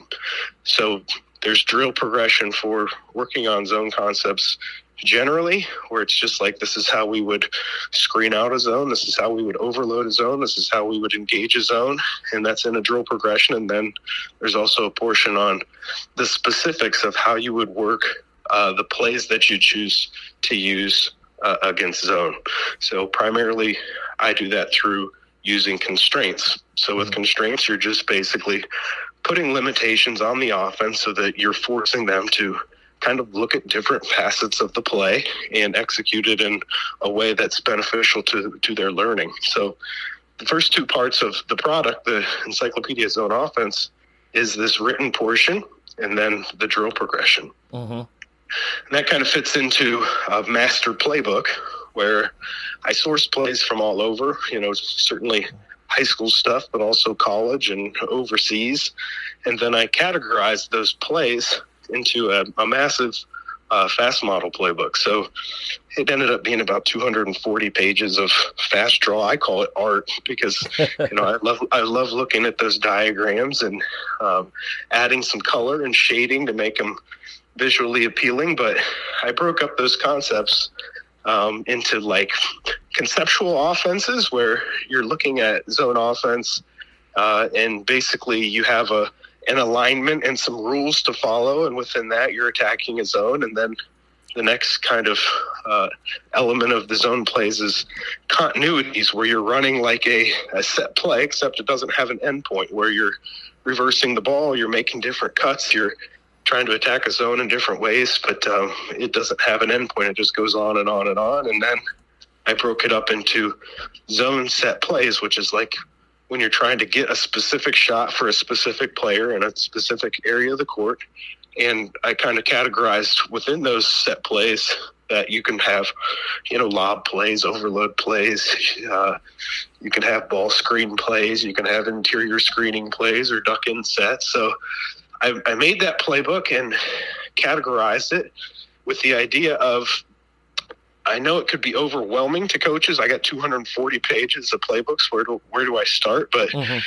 So there's drill progression for working on zone concepts generally, where it's just like, this is how we would screen out a zone, this is how we would overload a zone, this is how we would engage a zone, and that's in a drill progression. And then there's also a portion on the specifics of how you would work uh, the plays that you choose to use uh, against zone. So primarily I do that through using constraints. So with constraints, you're just basically putting limitations on the offense so that you're forcing them to kind of look at different facets of the play and execute it in a way that's beneficial to, to their learning. So the first two parts of the product, the Encyclopedia Zone Offense, is this written portion and then the drill progression. Mm-hmm. And that kind of fits into a master playbook where I source plays from all over, you know, certainly high school stuff, but also college and overseas. And then I categorize those plays into a, a massive uh, fast model playbook. So it ended up being about two hundred forty pages of fast draw. I call it art because, you know, I love, I love looking at those diagrams and um, adding some color and shading to make them visually appealing. But I broke up those concepts um, into like conceptual offenses where you're looking at zone offense uh, and basically you have a, an alignment and some rules to follow, and within that you're attacking a zone. And then the next kind of uh, element of the zone plays is continuities, where you're running like a, a set play, except it doesn't have an end point, where you're reversing the ball, you're making different cuts, you're trying to attack a zone in different ways, but um, it doesn't have an end point. It just goes on and on and on. And then I broke it up into zone set plays, which is like when you're trying to get a specific shot for a specific player in a specific area of the court. And I kind of categorized within those set plays that you can have, you know, lob plays, overload plays. Uh, you can have ball screen plays. You can have interior screening plays or duck in sets. So I, I made that playbook and categorized it with the idea of, I know it could be overwhelming to coaches. I got two hundred forty pages of playbooks. Where do, where do I start? But mm-hmm.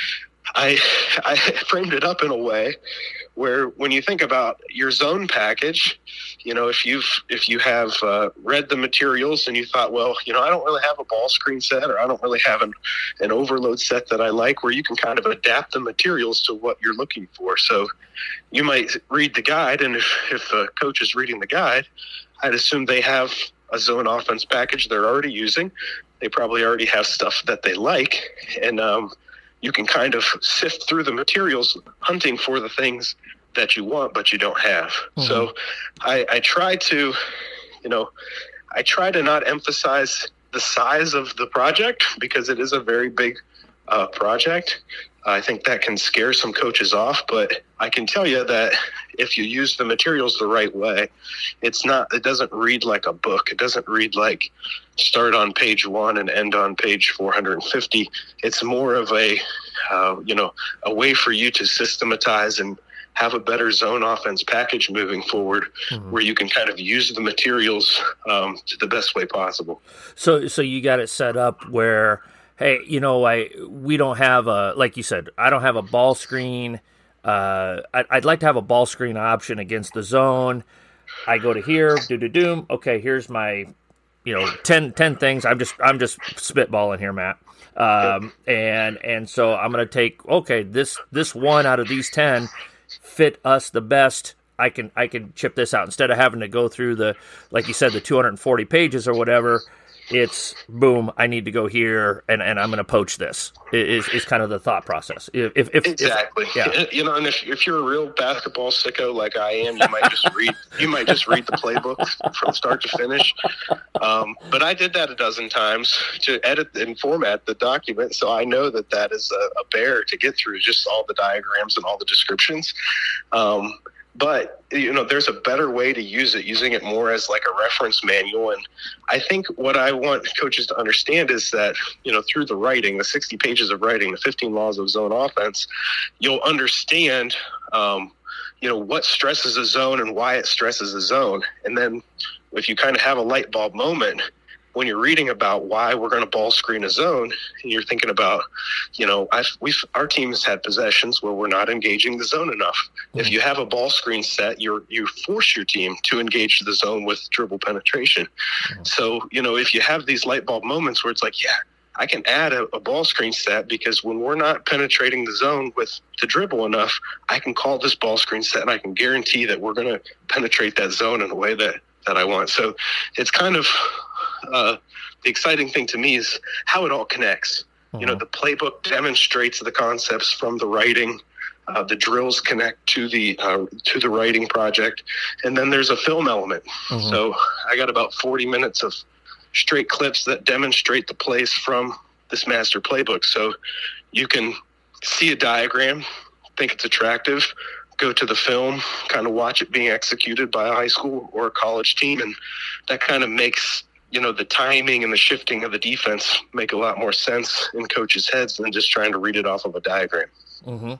I I framed it up in a way where when you think about your zone package, you know, if you've if you have uh, read the materials and you thought, well, you know, I don't really have a ball screen set, or I don't really have an, an overload set that I like, where you can kind of adapt the materials to what you're looking for. So you might read the guide, and if, if the coach is reading the guide, I'd assume they have a zone offense package they're already using. They probably already have stuff that they like, and um, you can kind of sift through the materials, hunting for the things that you want but you don't have. Mm-hmm. So I, I try to, you know, I try to not emphasize the size of the project, because it is a very big uh, project. I think that can scare some coaches off, but I can tell you that if you use the materials the right way, it's not, it doesn't read like a book. It doesn't read like start on page one and end on page four hundred fifty. It's more of a, uh, you know, a way for you to systematize and have a better zone offense package moving forward, mm-hmm. where you can kind of use the materials um, to the best way possible. So, so you got it set up where, hey, you know, I we don't have a, like you said, I don't have a ball screen. Uh, I, I'd like to have a ball screen option against the zone. I go to here, do do doom. Okay, here's my, you know, ten, ten things. I'm just I'm just spitballing here, Matt. Um, and and so I'm gonna take okay this this one out of these ten fit us the best. I can I can chip this out instead of having to go through the, like you said, the two hundred forty pages or whatever. It's boom, I need to go here, and, and I'm going to poach this. Is is kind of the thought process. If, if, if exactly, if, yeah. You know, and if if you're a real basketball sicko like I am, you might just read you might just read the playbook from start to finish. Um, but I did that a dozen times to edit and format the document, so I know that that is a, a bear to get through, just all the diagrams and all the descriptions. Um, But, you know, there's a better way to use it, using it more as like a reference manual. And I think what I want coaches to understand is that, you know, through the writing, the sixty pages of writing, the fifteen laws of zone offense, you'll understand, um, you know, what stresses a zone and why it stresses a zone. And then if you kind of have a light bulb moment when you're reading about why we're going to ball screen a zone, and you're thinking about, you know, I've, we've, our team has had possessions where we're not engaging the zone enough. Mm-hmm. If you have a ball screen set, you're, you force your team to engage the zone with dribble penetration. Mm-hmm. So, you know, if you have these light bulb moments where it's like, yeah, I can add a, a ball screen set, because when we're not penetrating the zone with the dribble enough, I can call this ball screen set and I can guarantee that we're going to penetrate that zone in a way that, that I want. So it's kind of, Uh, the exciting thing to me is how it all connects. Mm-hmm. You know, the playbook demonstrates the concepts from the writing. Uh, the drills connect to the uh, to the writing project, and then there's a film element. Mm-hmm. So I got about forty minutes of straight clips that demonstrate the plays from this master playbook. So you can see a diagram, think it's attractive, go to the film, kind of watch it being executed by a high school or a college team, and that kind of makes, you know, the timing and the shifting of the defense make a lot more sense in coaches' heads than just trying to read it off of a diagram. Mm-hmm.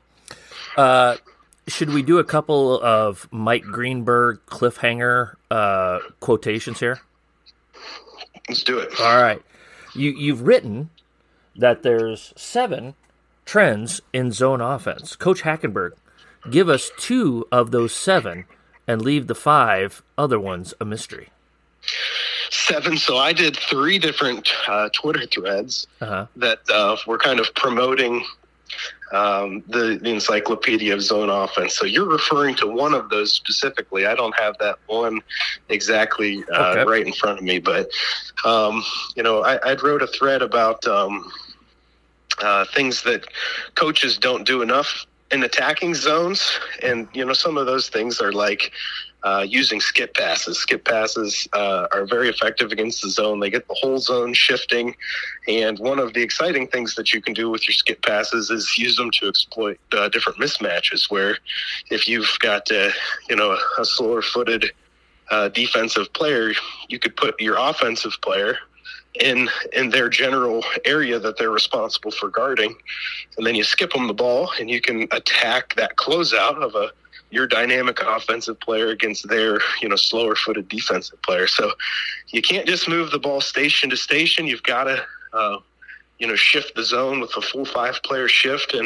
Uh, should we do a couple of Mike Greenberg cliffhanger uh, quotations here? Let's do it. All right. You, you've written that there's seven trends in zone offense. Coach Hackenberg, give us two of those seven and leave the five other ones a mystery. Seven. So I did three different uh, Twitter threads uh-huh. that uh, were kind of promoting um, the, the Encyclopedia of Zone Offense. So you're referring to one of those specifically. I don't have that one exactly uh, okay. right in front of me, but um, you know, I, I wrote a thread about um, uh, things that coaches don't do enough in attacking zones, and you know, some of those things are like Uh, using skip passes. Skip passes uh, are very effective against the zone. They get the whole zone shifting. And one of the exciting things that you can do with your skip passes is use them to exploit uh, different mismatches, where if you've got, uh, you know, a, a slower footed uh, defensive player, you could put your offensive player in in their general area that they're responsible for guarding. And then you skip them the ball and you can attack that closeout of a your dynamic offensive player against their, you know, slower footed defensive player. So you can't just move the ball station to station. You've got to, uh, you know, shift the zone with a full five player shift. And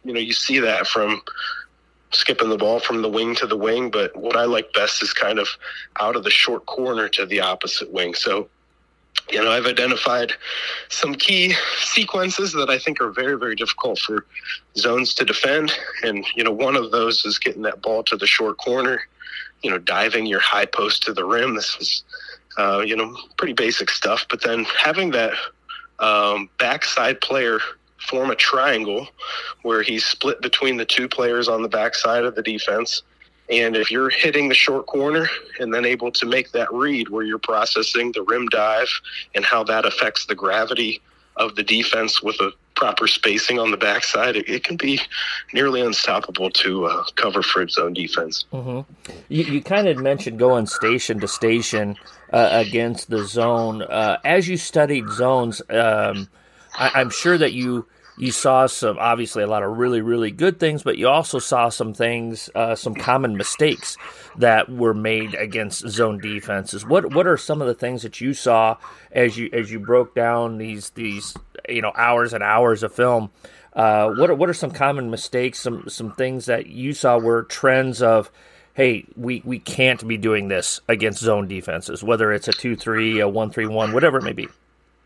you know, you see that from skipping the ball from the wing to the wing, but what I like best is kind of out of the short corner to the opposite wing. So, you know, I've identified some key sequences that I think are very, very difficult for zones to defend. And, you know, one of those is getting that ball to the short corner, you know, diving your high post to the rim. This is, uh, you know, pretty basic stuff. But then having that um, backside player form a triangle where he's split between the two players on the backside of the defense. And if you're hitting the short corner and then able to make that read where you're processing the rim dive and how that affects the gravity of the defense with a proper spacing on the backside, it, it can be nearly unstoppable to uh, cover for zone defense. Mm-hmm. You, you kind of mentioned going station to station uh, against the zone. Uh, as you studied zones, um, I, I'm sure that you you saw some, obviously a lot of really, really good things, but you also saw some things, uh, some common mistakes that were made against zone defenses. What what are some of the things that you saw as you as you broke down these these you know hours and hours of film? Uh, what are, what are some common mistakes? Some some things that you saw were trends of, hey, we, we can't be doing this against zone defenses, whether it's a two three, a one three one, whatever it may be.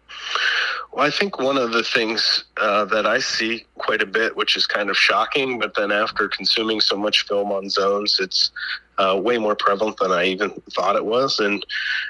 Well, I think one of the things uh, that I see quite a bit, which is kind of shocking, but then after consuming so much film on zones, it's uh, way more prevalent than I even thought it was. And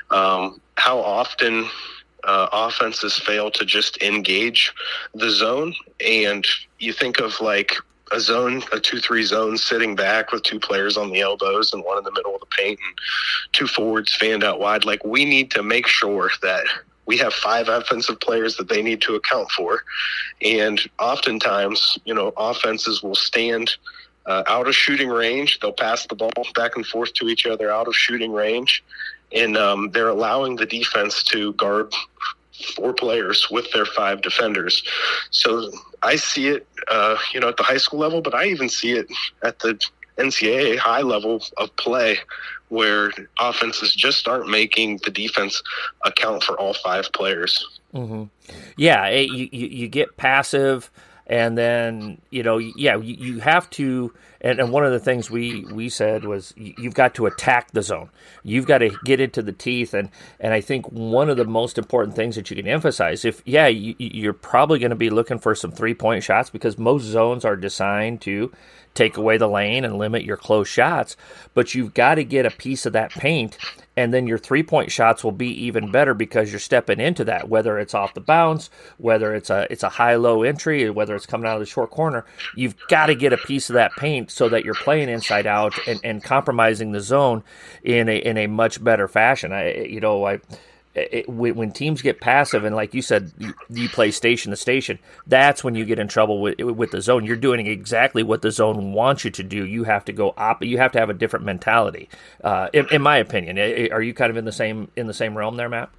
um, how often uh, offenses fail to just engage the zone. And you think of like a zone, a two three zone sitting back with two players on the elbows and one in the middle of the paint and two forwards fanned out wide. Like, we need to make sure that we have five offensive players that they need to account for. And oftentimes, you know, offenses will stand uh, out of shooting range. They'll pass the ball back and forth to each other out of shooting range. And um, they're allowing the defense to guard four players with their five defenders. So I see it, uh, you know, at the high school level, but I even see it at the N C double A high level of play, where offenses just aren't making the defense account for all five players. Mm-hmm. Yeah, it, you, you you get passive, and then, you know, yeah, you, you have to, and, and one of the things we, we said was you've got to attack the zone. You've got to get into the teeth, and, and I think one of the most important things that you can emphasize, if, yeah, you, you're probably going to be looking for some three-point shots because most zones are designed to take away the lane and limit your close shots, but you've got to get a piece of that paint, and then your three-point shots will be even better because you're stepping into that, whether it's off the bounce, whether it's a it's a high-low entry, whether it's coming out of the short corner. You've got to get a piece of that paint so that you're playing inside out and, and compromising the zone in a in a much better fashion. I you know I. It, when teams get passive, and like you said, you, you play station to station, that's when you get in trouble with with the zone. You're doing exactly what the zone wants you to do. You have to go op. You have to have a different mentality. Uh, in, in my opinion, are you kind of in the same in the same realm there, Matt?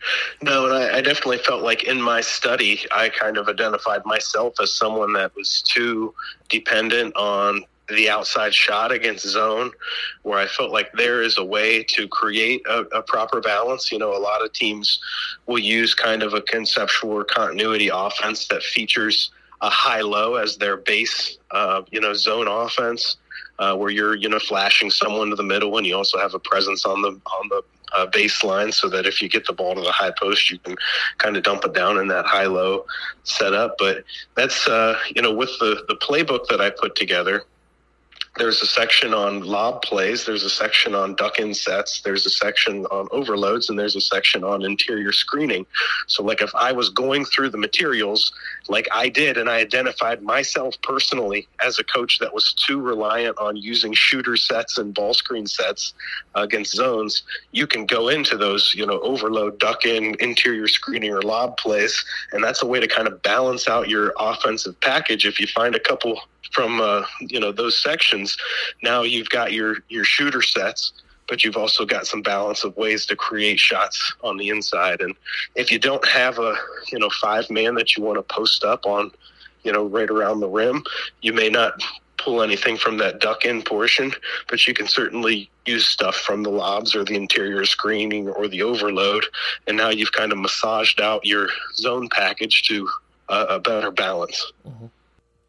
No, and I, I definitely felt like in my study, I kind of identified myself as someone that was too dependent on the outside shot against zone, where I felt like there is a way to create a, a proper balance. You know, a lot of teams will use kind of a conceptual or continuity offense that features a high-low as their base, uh, you know, zone offense, uh, where you're, you know, flashing someone to the middle, and you also have a presence on the on the uh, baseline, so that if you get the ball to the high post, you can kind of dump it down in that high-low setup. But that's, uh, you know, with the the playbook that I put together, there's a section on lob plays, there's a section on duck-in sets, there's a section on overloads, and there's a section on interior screening. So, like, if I was going through the materials like I did, and I identified myself personally as a coach that was too reliant on using shooter sets and ball screen sets uh, against zones, you can go into those, you know, overload, duck-in, interior screening, or lob plays, and that's a way to kind of balance out your offensive package. If you find a couple from uh, you know, those sections, now you've got your your shooter sets, but you've also got some balance of ways to create shots on the inside. And if you don't have a, you know, five man that you want to post up on, you know, right around the rim, you may not pull anything from that duck in portion, but you can certainly use stuff from the lobs or the interior screening or the overload, and now you've kind of massaged out your zone package to a, a better balance. Mm-hmm.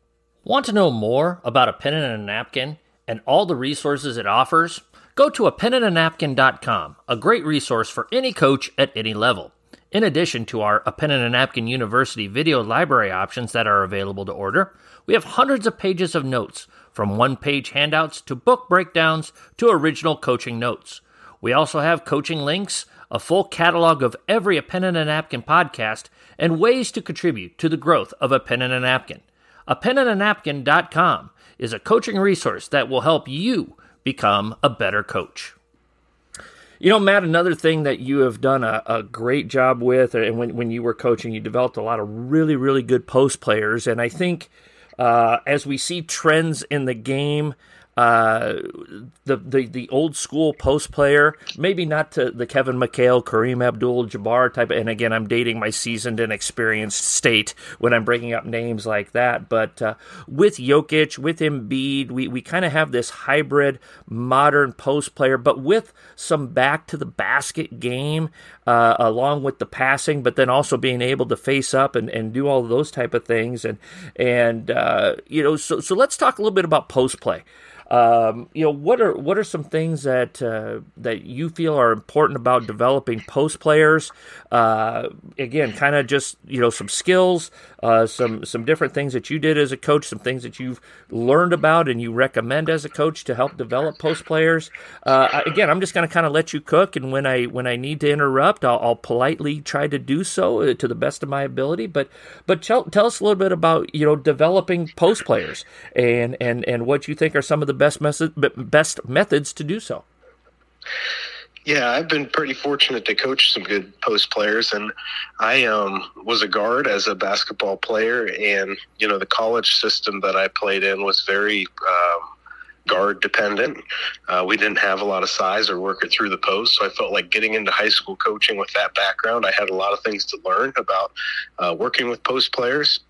Want to know more about A Pen and a Napkin and all the resources it offers? Go to a pen and a napkin dot com, a great resource for any coach at any level. In addition to our A Pen and a Napkin University video library options that are available to order, we have hundreds of pages of notes, from one-page handouts to book breakdowns to original coaching notes. We also have coaching links, a full catalog of every A Pen and a Napkin podcast, and ways to contribute to the growth of A Pen and a Napkin. a pen and a napkin dot com is a coaching resource that will help you become a better coach. You know, Matt, another thing that you have done a, a great job with, and when, when you were coaching, you developed a lot of really, really good post players. And I think uh, as we see trends in the game, uh, the, the the old school post player, maybe not to the Kevin McHale, Kareem Abdul-Jabbar type, and again, I'm dating my seasoned and experienced state when I'm bringing up names like that, but uh, with Jokic, with Embiid, we, we kind of have this hybrid modern post player, but with some back to the basket game, uh, along with the passing, but then also being able to face up and, and do all of those type of things, and, and uh, you know, so, so let's talk a little bit about post play. Um, you know, what are what are some things that uh, that you feel are important about developing post players? Uh, again, kind of just, you know, some skills, uh, some some different things that you did as a coach, some things that you've learned about and you recommend as a coach to help develop post players. Uh, again, I'm just going to kind of let you cook, and when I when I need to interrupt, I'll, I'll politely try to do so to the best of my ability. But but tell, tell us a little bit about, you know, developing post players and and and what you think are some of the best method, best methods to do so. Yeah, I've been pretty fortunate to coach some good post players, and I um, was a guard as a basketball player, and, you know, the college system that I played in was very um, guard dependent. Uh, we didn't have a lot of size or work it through the post, so I felt like getting into high school coaching with that background, I had a lot of things to learn about uh, working with post players.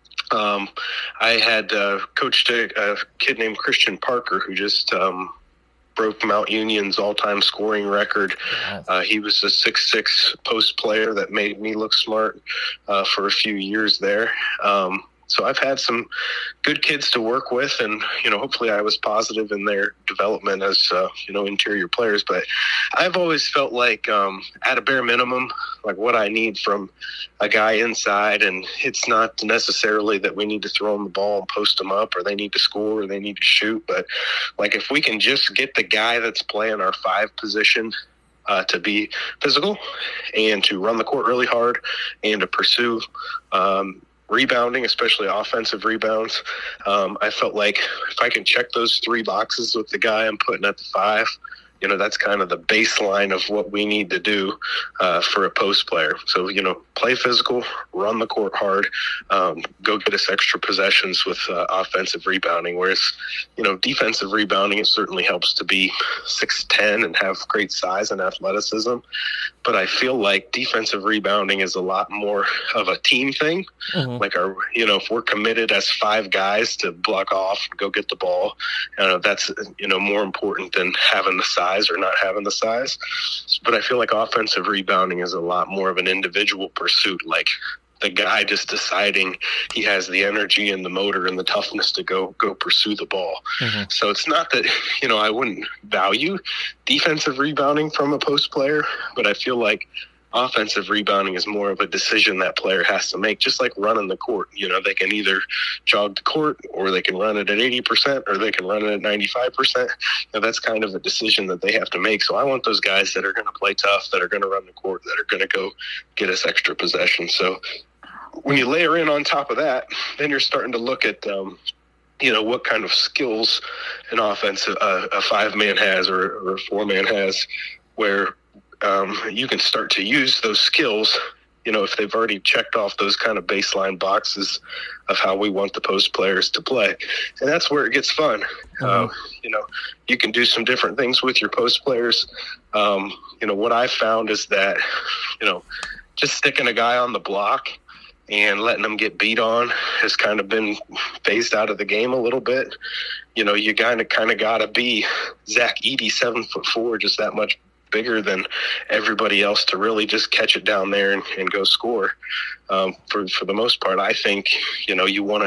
Um, I had uh, coached a, a kid named Christian Parker who just um, broke Mount Union's all-time scoring record. Wow. Uh, he was a six six post player that made me look smart uh, for a few years there. Um, so I've had some good kids to work with, and, you know, hopefully I was positive in their development as, uh, you know, interior players. But I've always felt like um, at a bare minimum, like what I need from a guy inside, and it's not necessarily that we need to throw them the ball and post them up, or they need to score, or they need to shoot. But like, if we can just get the guy that's playing our five position uh, to be physical and to run the court really hard and to pursue um, rebounding, especially offensive rebounds. Um, I felt like if I can check those three boxes with the guy I'm putting at the five, you know, that's kind of the baseline of what we need to do uh, for a post player. So, you know, play physical, run the court hard, um, go get us extra possessions with uh, offensive rebounding. Whereas, you know, defensive rebounding, it certainly helps to be six ten and have great size and athleticism. But I feel like defensive rebounding is a lot more of a team thing. Mm-hmm. Like, our, you know, if we're committed as five guys to block off and go get the ball, uh, that's, you know, more important than having the size or not having the size. But I feel like offensive rebounding is a lot more of an individual pursuit. Like, the guy just deciding he has the energy and the motor and the toughness to go go pursue the ball. Mm-hmm. So it's not that, you know, I wouldn't value defensive rebounding from a post player, but I feel like offensive rebounding is more of a decision that player has to make, just like running the court. You know, they can either jog the court, or they can run it at eighty percent, or they can run it at ninety-five percent. You know, that's kind of a decision that they have to make. So I want those guys that are going to play tough, that are going to run the court, that are going to go get us extra possession. So when you layer in on top of that, then you're starting to look at, um, you know, what kind of skills an offense uh, a five-man has, or, or a four-man has, where um, you can start to use those skills, you know, if they've already checked off those kind of baseline boxes of how we want the post players to play. And that's where it gets fun. Mm-hmm. Uh, you know, you can do some different things with your post players. Um, you know, what I found is that, you know, just sticking a guy on the block and letting them get beat on has kind of been phased out of the game a little bit. You know, you kind of kind of got to be Zach Edey, seven foot four, just that much bigger than everybody else to really just catch it down there and, and go score. Um, for for the most part, I think, you know, you want to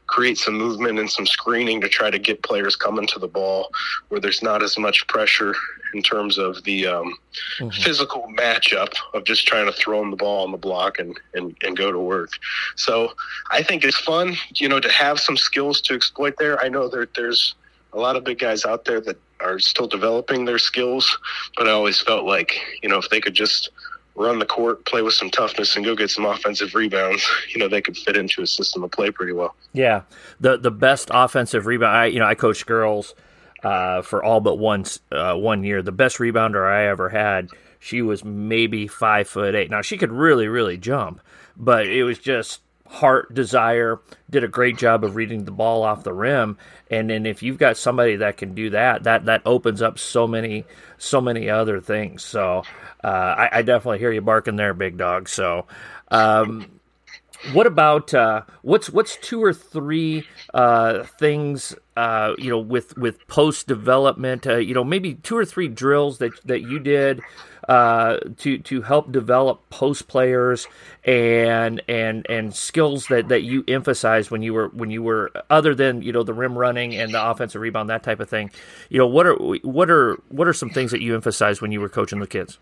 create some movement and some screening to try to get players coming to the ball where there's not as much pressure in terms of the um, mm-hmm. physical matchup of just trying to throw them the ball on the block and, and, and go to work. So I think it's fun, you know, to have some skills to exploit there. I know that there's a lot of big guys out there that are still developing their skills, but I always felt like, you know, if they could just run the court, play with some toughness, and go get some offensive rebounds, you know, they could fit into a system of play pretty well. Yeah, the the best offensive rebound. I, you know, I coached girls uh, for all but one uh, one year. The best rebounder I ever had, she was maybe five foot eight. Now she could really, really jump, but it was just heart, desire. Did a great job of reading the ball off the rim, and then if you've got somebody that can do that, that that opens up so many so many other things. So. Uh, I, I definitely hear you barking there, big dog. So, um, what about uh, what's what's two or three uh, things uh, you know with with post development? Uh, you know, maybe two or three drills that that you did uh, to to help develop post players and and and skills that, that you emphasized when you were when you were other than you know the rim running and the offensive rebound, that type of thing. You know, what are what are what are some things that you emphasized when you were coaching the kids?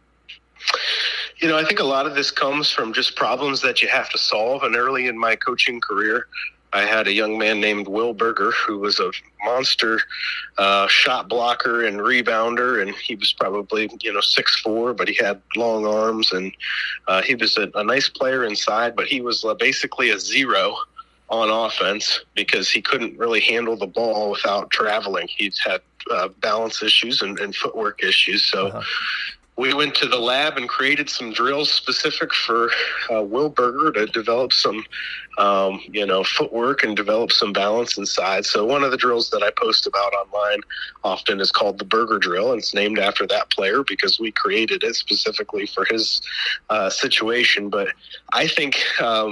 You know, I think a lot of this comes from just problems that you have to solve. And early in my coaching career, I had a young man named Will Berger, who was a monster uh, shot blocker and rebounder. And he was probably, you know, six foot four, but he had long arms. And uh, he was a, a nice player inside, but he was uh, basically a zero on offense because he couldn't really handle the ball without traveling. He'd had uh, balance issues and, and footwork issues. So uh-huh. we went to the lab and created some drills specific for uh, Will Berger to develop some, um, you know, footwork and develop some balance inside. So one of the drills that I post about online often is called the Berger drill. And it's named after that player because we created it specifically for his uh, situation. But I think, um,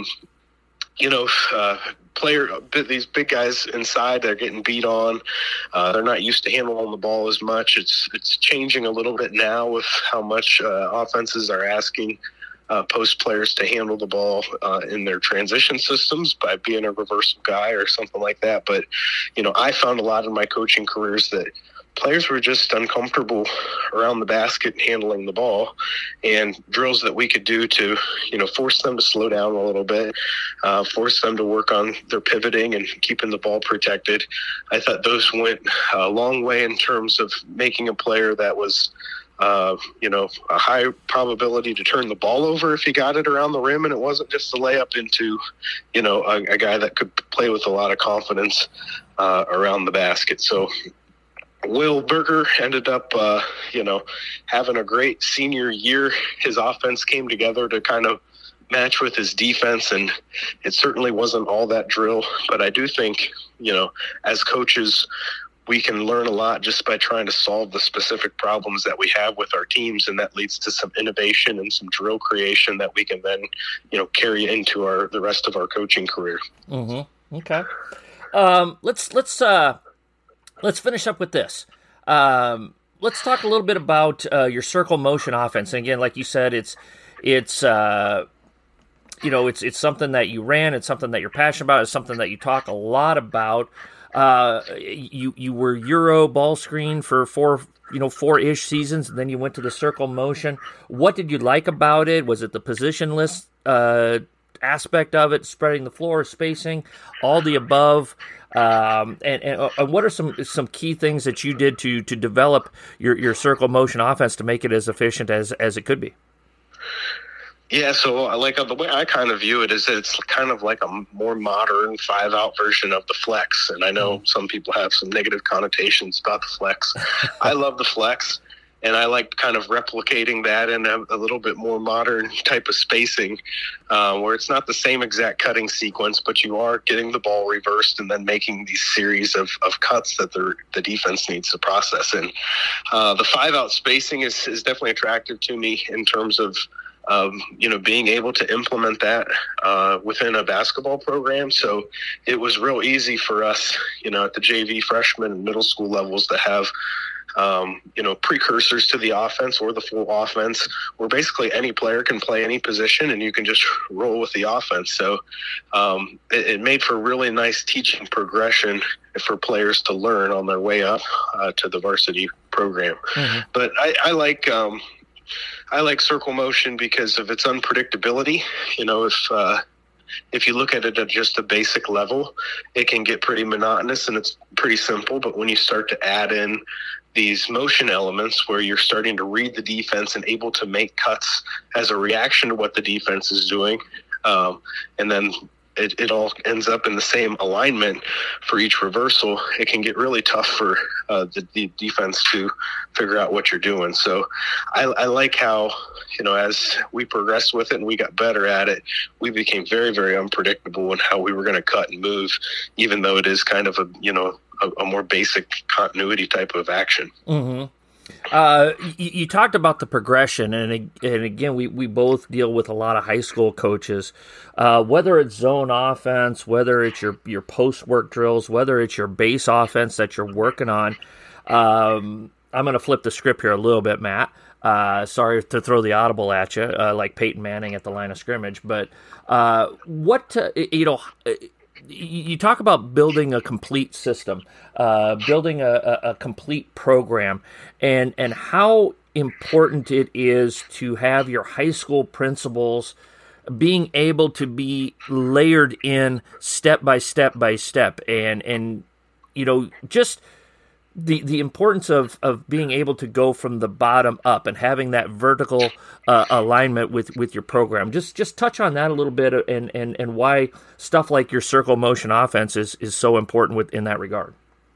you know, uh, player, these big guys inside, they're getting beat on. Uh, they're not used to handling the ball as much. It's it's changing a little bit now with how much uh, offenses are asking uh, post players to handle the ball uh, in their transition systems by being a reversal guy or something like that. But, you know, I found a lot in my coaching careers that players were just uncomfortable around the basket handling the ball, and drills that we could do to, you know, force them to slow down a little bit, uh, force them to work on their pivoting and keeping the ball protected. I thought those went a long way in terms of making a player that was, uh, you know, a high probability to turn the ball over if he got it around the rim, and it wasn't just a layup into, you know, a, a guy that could play with a lot of confidence uh, around the basket. So Will Berger ended up, uh, you know, having a great senior year. His offense came together to kind of match with his defense, and it certainly wasn't all that drill. But I do think, you know, as coaches, we can learn a lot just by trying to solve the specific problems that we have with our teams, and that leads to some innovation and some drill creation that we can then, you know, carry into our the rest of our coaching career. Mm-hmm. Okay. Um, let's let's. Uh... Let's finish up with this. Um, let's talk a little bit about uh, your circle motion offense. And again, like you said, it's it's uh, you know it's it's something that you ran. It's something that you're passionate about. It's something that you talk a lot about. Uh, you you were Euro ball screen for four you know four ish seasons, and then you went to the circle motion. What did you like about it? Was it the positionless uh, aspect of it, spreading the floor, spacing, all the above? Um, and, and, and what are some some key things that you did to to develop your, your circle motion offense to make it as efficient as, as it could be? Yeah, so like uh, the way I kind of view it is that it's kind of like a more modern five-out version of the flex. And I know mm. some people have some negative connotations about the flex. I love the flex. And I like kind of replicating that in a, a little bit more modern type of spacing, uh, where it's not the same exact cutting sequence, but you are getting the ball reversed and then making these series of, of cuts that the, the defense needs to process. And uh, the five-out spacing is, is definitely attractive to me in terms of, um, you know, being able to implement that uh, within a basketball program. So it was real easy for us, you know, at the J V freshman and middle school levels to have um, you know, precursors to the offense or the full offense, where basically any player can play any position and you can just roll with the offense. So um, it, it made for a really nice teaching progression for players to learn on their way up uh, to the varsity program. Mm-hmm. But I, I like um, I like circle motion because of its unpredictability. You know, if uh, if you look at it at just a basic level, it can get pretty monotonous and it's pretty simple. But when you start to add in these motion elements where you're starting to read the defense and able to make cuts as a reaction to what the defense is doing, um, and then It, it all ends up in the same alignment for each reversal, it can get really tough for uh, the, the defense to figure out what you're doing. So I, I like how, you know, as we progressed with it and we got better at it, we became very, very unpredictable in how we were going to cut and move, even though it is kind of a, you know, a, a more basic continuity type of action. Mm-hmm. Uh, you, you talked about the progression, and and again, we, we both deal with a lot of high school coaches. Uh, whether it's zone offense, whether it's your your post work drills, whether it's your base offense that you're working on. Um, I'm going to flip the script here a little bit, Matt. Uh, sorry to throw the audible at you, uh, like Peyton Manning at the line of scrimmage, but uh, what uh, you know. You talk about building a complete system, uh, building a, a, a complete program, and and how important it is to have your high school principles being able to be layered in step by step by step, and and you know just the the importance of, of being able to go from the bottom up and having that vertical uh, alignment with, with your program. Just just touch on that a little bit, and, and, and why stuff like your circle motion offense is, is so important with, in that regard.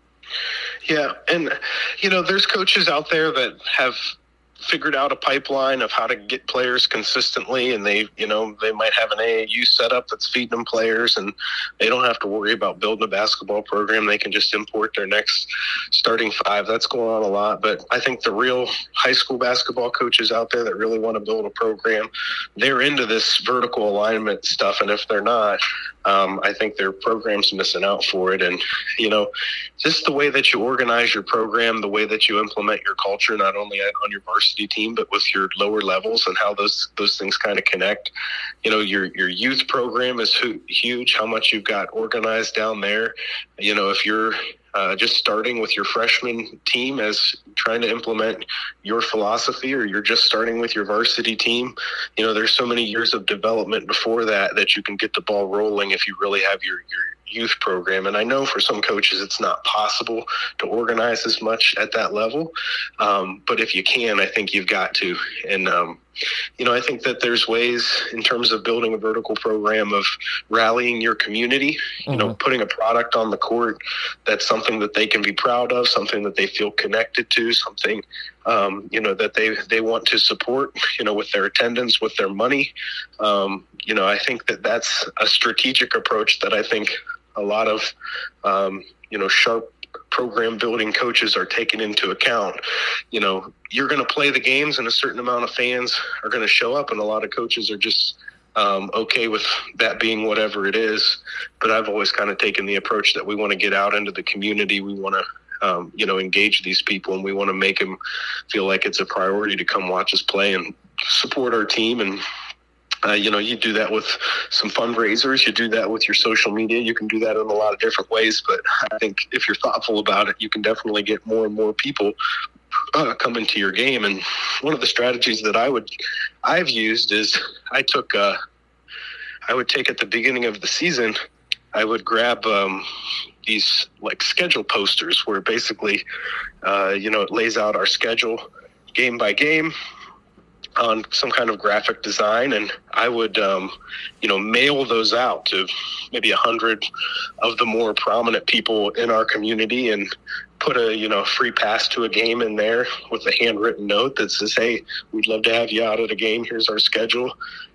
Yeah, and you know, there's coaches out there that have figured out a pipeline of how to get players consistently, and they, you know, they might have an A A U setup that's feeding them players, and they don't have to worry about building a basketball program. They can just import their next starting five. That's going on a lot. But I think the real high school basketball coaches out there that really want to build a program, they're into this vertical alignment stuff. And if they're not, um, I think their program's missing out for it. And, you know, just the way that you organize your program, the way that you implement your culture, not only on your varsity team, but with your lower levels, and how those those things kind of connect. You know, your your youth program is hu- huge, how much you've got organized down there. You know, if you're uh, just starting with your freshman team as trying to implement your philosophy, or you're just starting with your varsity team, you know, there's so many years of development before that that you can get the ball rolling if you really have your your youth program. And I know for some coaches it's not possible to organize as much at that level, um, but if you can, I think you've got to. And um, you know, I think that there's ways in terms of building a vertical program of rallying your community, you mm-hmm. know, putting a product on the court that's something that they can be proud of, something that they feel connected to, something um, you know, that they they want to support, you know, with their attendance, with their money. Um, you know, I think that that's a strategic approach that I think a lot of, um, you know, sharp program building coaches are taking into account. You know, you're going to play the games and a certain amount of fans are going to show up, and a lot of coaches are just um, okay with that being whatever it is. But I've always kind of taken the approach that we want to get out into the community. We want to, um, you know, engage these people, and we want to make them feel like it's a priority to come watch us play and support our team. And Uh, you know, you do that with some fundraisers, you do that with your social media, you can do that in a lot of different ways. But I think if you're thoughtful about it, you can definitely get more and more people uh, coming to your game. And one of the strategies that I would, I've used is I took, uh, I would take at the beginning of the season, I would grab um, these like schedule posters where basically, uh, you know, it lays out our schedule game by game on some kind of graphic design, and I would, um, you know, mail those out to maybe a hundred of the more prominent people in our community, and put a, you know, free pass to a game in there with a handwritten note that says, "Hey, we'd love to have you out at a game. Here's our schedule."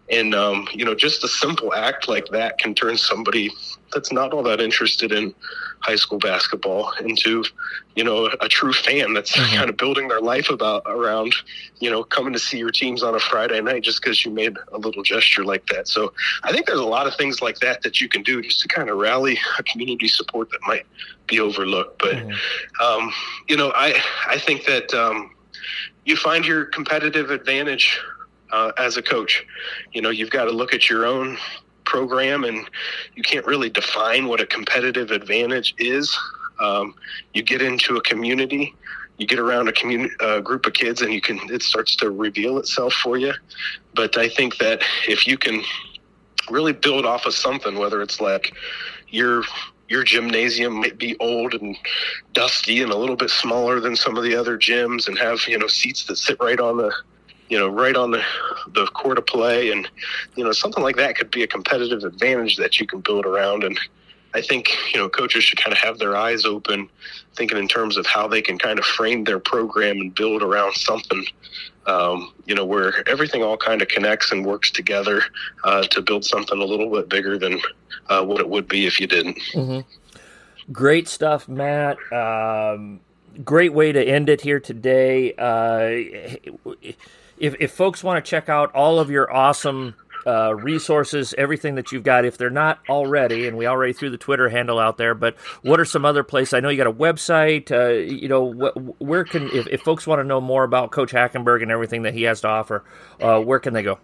And, um, you know, just a simple act like that can turn somebody that's not all that interested in high school basketball into, you know, a true fan that's mm-hmm. kind of building their life about around, you know, coming to see your teams on a Friday night just because you made a little gesture like that. So I think there's a lot of things like that that you can do just to kind of rally a community support that might be overlooked. But, mm-hmm. um, you know, I, I think that um, you find your competitive advantage Uh, as a coach. You know, you've got to look at your own program, and you can't really define what a competitive advantage is. Um, you get into a community, you get around a community, a group of kids, and you can, it starts to reveal itself for you. But I think that if you can really build off of something, whether it's like your your gymnasium might be old and dusty and a little bit smaller than some of the other gyms, and have, you know, seats that sit right on the you know, right on the, the court of play. And, you know, something like that could be a competitive advantage that you can build around. And I think, you know, coaches should kind of have their eyes open, thinking in terms of how they can kind of frame their program and build around something, um, you know, where everything all kind of connects and works together uh, to build something a little bit bigger than uh, what it would be if you didn't. Mm-hmm. Great stuff, Matt. Um, great way to end it here today. Uh, If, if folks want to check out all of your awesome uh, resources, everything that you've got, if they're not already, and we already threw the Twitter handle out there, but what are some other places? I know you got a website. Uh, you know, wh- where can if, if folks want to know more about Coach Hackenberg and everything that he has to offer, uh, where can they go?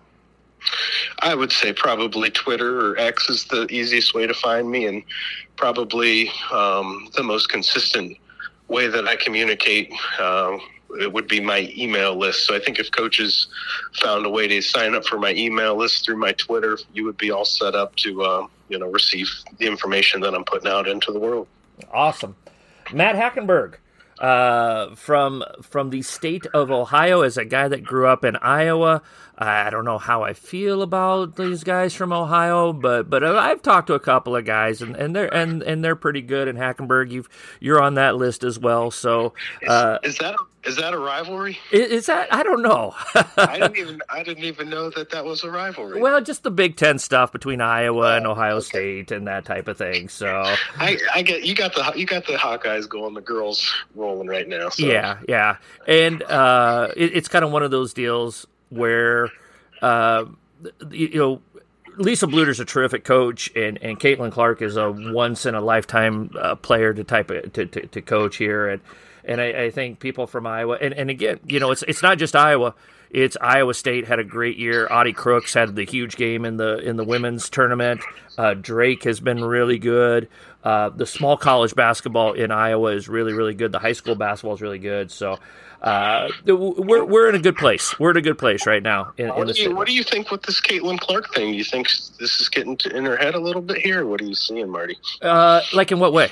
I would say probably Twitter or X is the easiest way to find me, and probably um, the most consistent way that I communicate. Uh, it would be my email list. So I think if coaches found a way to sign up for my email list through my Twitter, you would be all set up to, uh, you know, receive the information that I'm putting out into the world. Awesome. Matt Hackenberg, uh, from, from the state of Ohio, as a guy that grew up in Iowa. I don't know how I feel about these guys from Ohio, but but I've talked to a couple of guys, and, and they're and, and they're pretty good. And Hackenberg, you've you're on that list as well. So uh, is, is that is that a rivalry? Is, is that I don't know. I didn't even I didn't even know that that was a rivalry. Well, just the Big Ten stuff between Iowa and Ohio okay. State and that type of thing. So I, I get you got the you got the Hawkeyes going, the girls rolling right now. So. Yeah, yeah, and uh, it, it's kind of one of those deals where, uh, you know, Lisa Bluter's a terrific coach, and, and Caitlin Clark is a once-in-a-lifetime uh, player to type of, to, to to coach here, and and I, I think people from Iowa, and, and again, you know, it's it's not just Iowa, it's Iowa State had a great year. Audie Crooks had the huge game in the in the women's tournament. Uh, Drake has been really good. Uh, the small college basketball in Iowa is really really good. The high school basketball is really good. So. Uh, we're we're in a good place. We're in a good place right now. In, what, in the do you, what do you think with this Caitlin Clark thing? Do you think this is getting to, in her head a little bit here? What are you seeing, Marty? Uh, like in what way?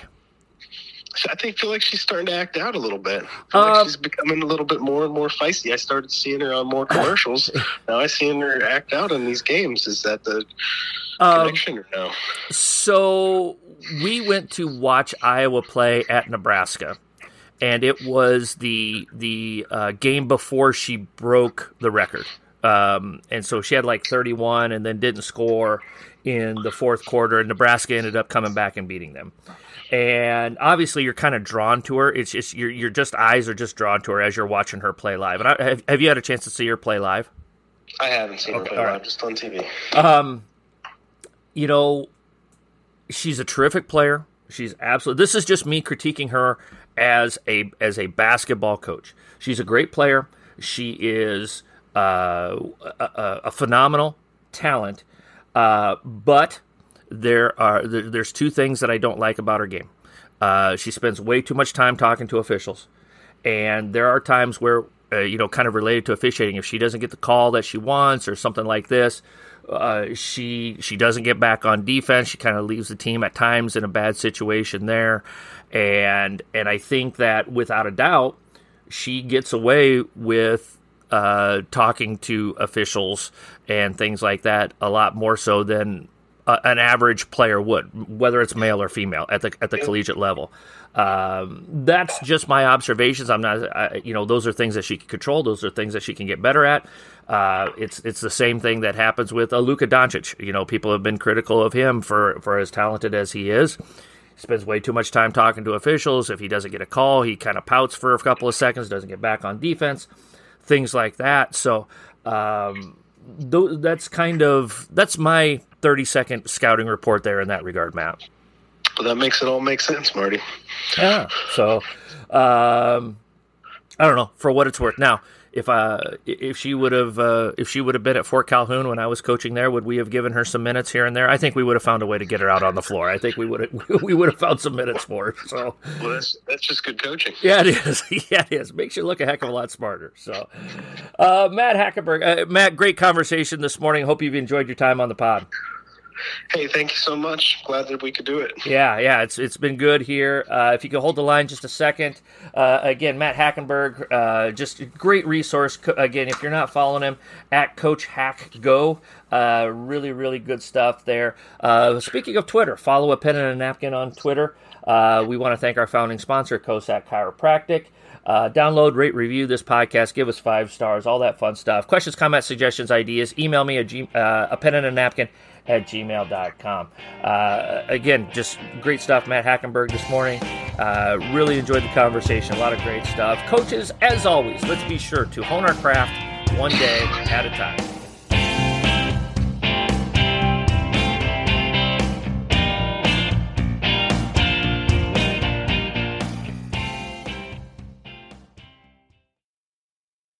I think feel like she's starting to act out a little bit. I feel uh, like she's becoming a little bit more and more feisty. I started seeing her on more commercials. Now I seeing her act out in these games. Is that the um, connection or no? So we went to watch Iowa play at Nebraska. And it was the the uh, game before she broke the record. Um, and so she had like thirty-one and then didn't score in the fourth quarter. And Nebraska ended up coming back and beating them. And obviously you're kind of drawn to her. It's just your your just eyes are just drawn to her as you're watching her play live. And I, have, have you had a chance to see her play live? I haven't seen okay, her play live, right. Just on T V. Um, you know, she's a terrific player. She's absolutely. This is just me critiquing her as a as a basketball coach. She's a great player. She is uh, a, a phenomenal talent. Uh, but there are there, there's two things that I don't like about her game. Uh, she spends way too much time talking to officials, and there are times where uh, you know, kind of related to officiating, if she doesn't get the call that she wants or something like this. Uh, she she doesn't get back on defense. She kind of leaves the team at times in a bad situation there, and and I think that without a doubt, she gets away with uh, talking to officials and things like that a lot more so than uh, an average player would, whether it's male or female at the at the collegiate level. Um, that's just my observations. I'm not, I, you know, those are things that she can control. Those are things that she can get better at. Uh, it's it's the same thing that happens with uh, Luka Doncic. You know, people have been critical of him for, for as talented as he is. He spends way too much time talking to officials. If he doesn't get a call, he kind of pouts for a couple of seconds, doesn't get back on defense, things like that. So um, th- that's kind of, that's my thirty-second scouting report there in that regard, Matt. Well, that makes it all make sense, Marty. Yeah. So, um, I don't know, for what it's worth. Now, if uh, if she would have uh, if she would have been at Fort Calhoun when I was coaching there, would we have given her some minutes here and there? I think we would have found a way to get her out on the floor. I think we would have we would have found some minutes for her. So, well, that's that's just good coaching. Yeah, it is. Yeah, it is. Makes you look a heck of a lot smarter. So, uh, Matt Hackenberg, uh, Matt, great conversation this morning. Hope you've enjoyed your time on the pod. Hey, thank you so much. Glad that we could do it. Yeah, yeah, it's it's been good here. Uh, if you could hold the line just a second. Uh, again, Matt Hackenberg, uh, just a great resource. Co- again, if you're not following him, at Coach Hack Go. Uh, really, really good stuff there. Uh, speaking of Twitter, follow A Pen and a Napkin on Twitter. Uh, we want to thank our founding sponsor, Cossack Chiropractic. Uh, download, rate, review this podcast. Give us five stars, all that fun stuff. Questions, comments, suggestions, ideas, email me at G- uh, a pen and a napkin at gmail dot com. Uh, again, just great stuff, Matt Hackenberg this morning. Uh, really enjoyed the conversation. A lot of great stuff. Coaches, as always, let's be sure to hone our craft one day at a time.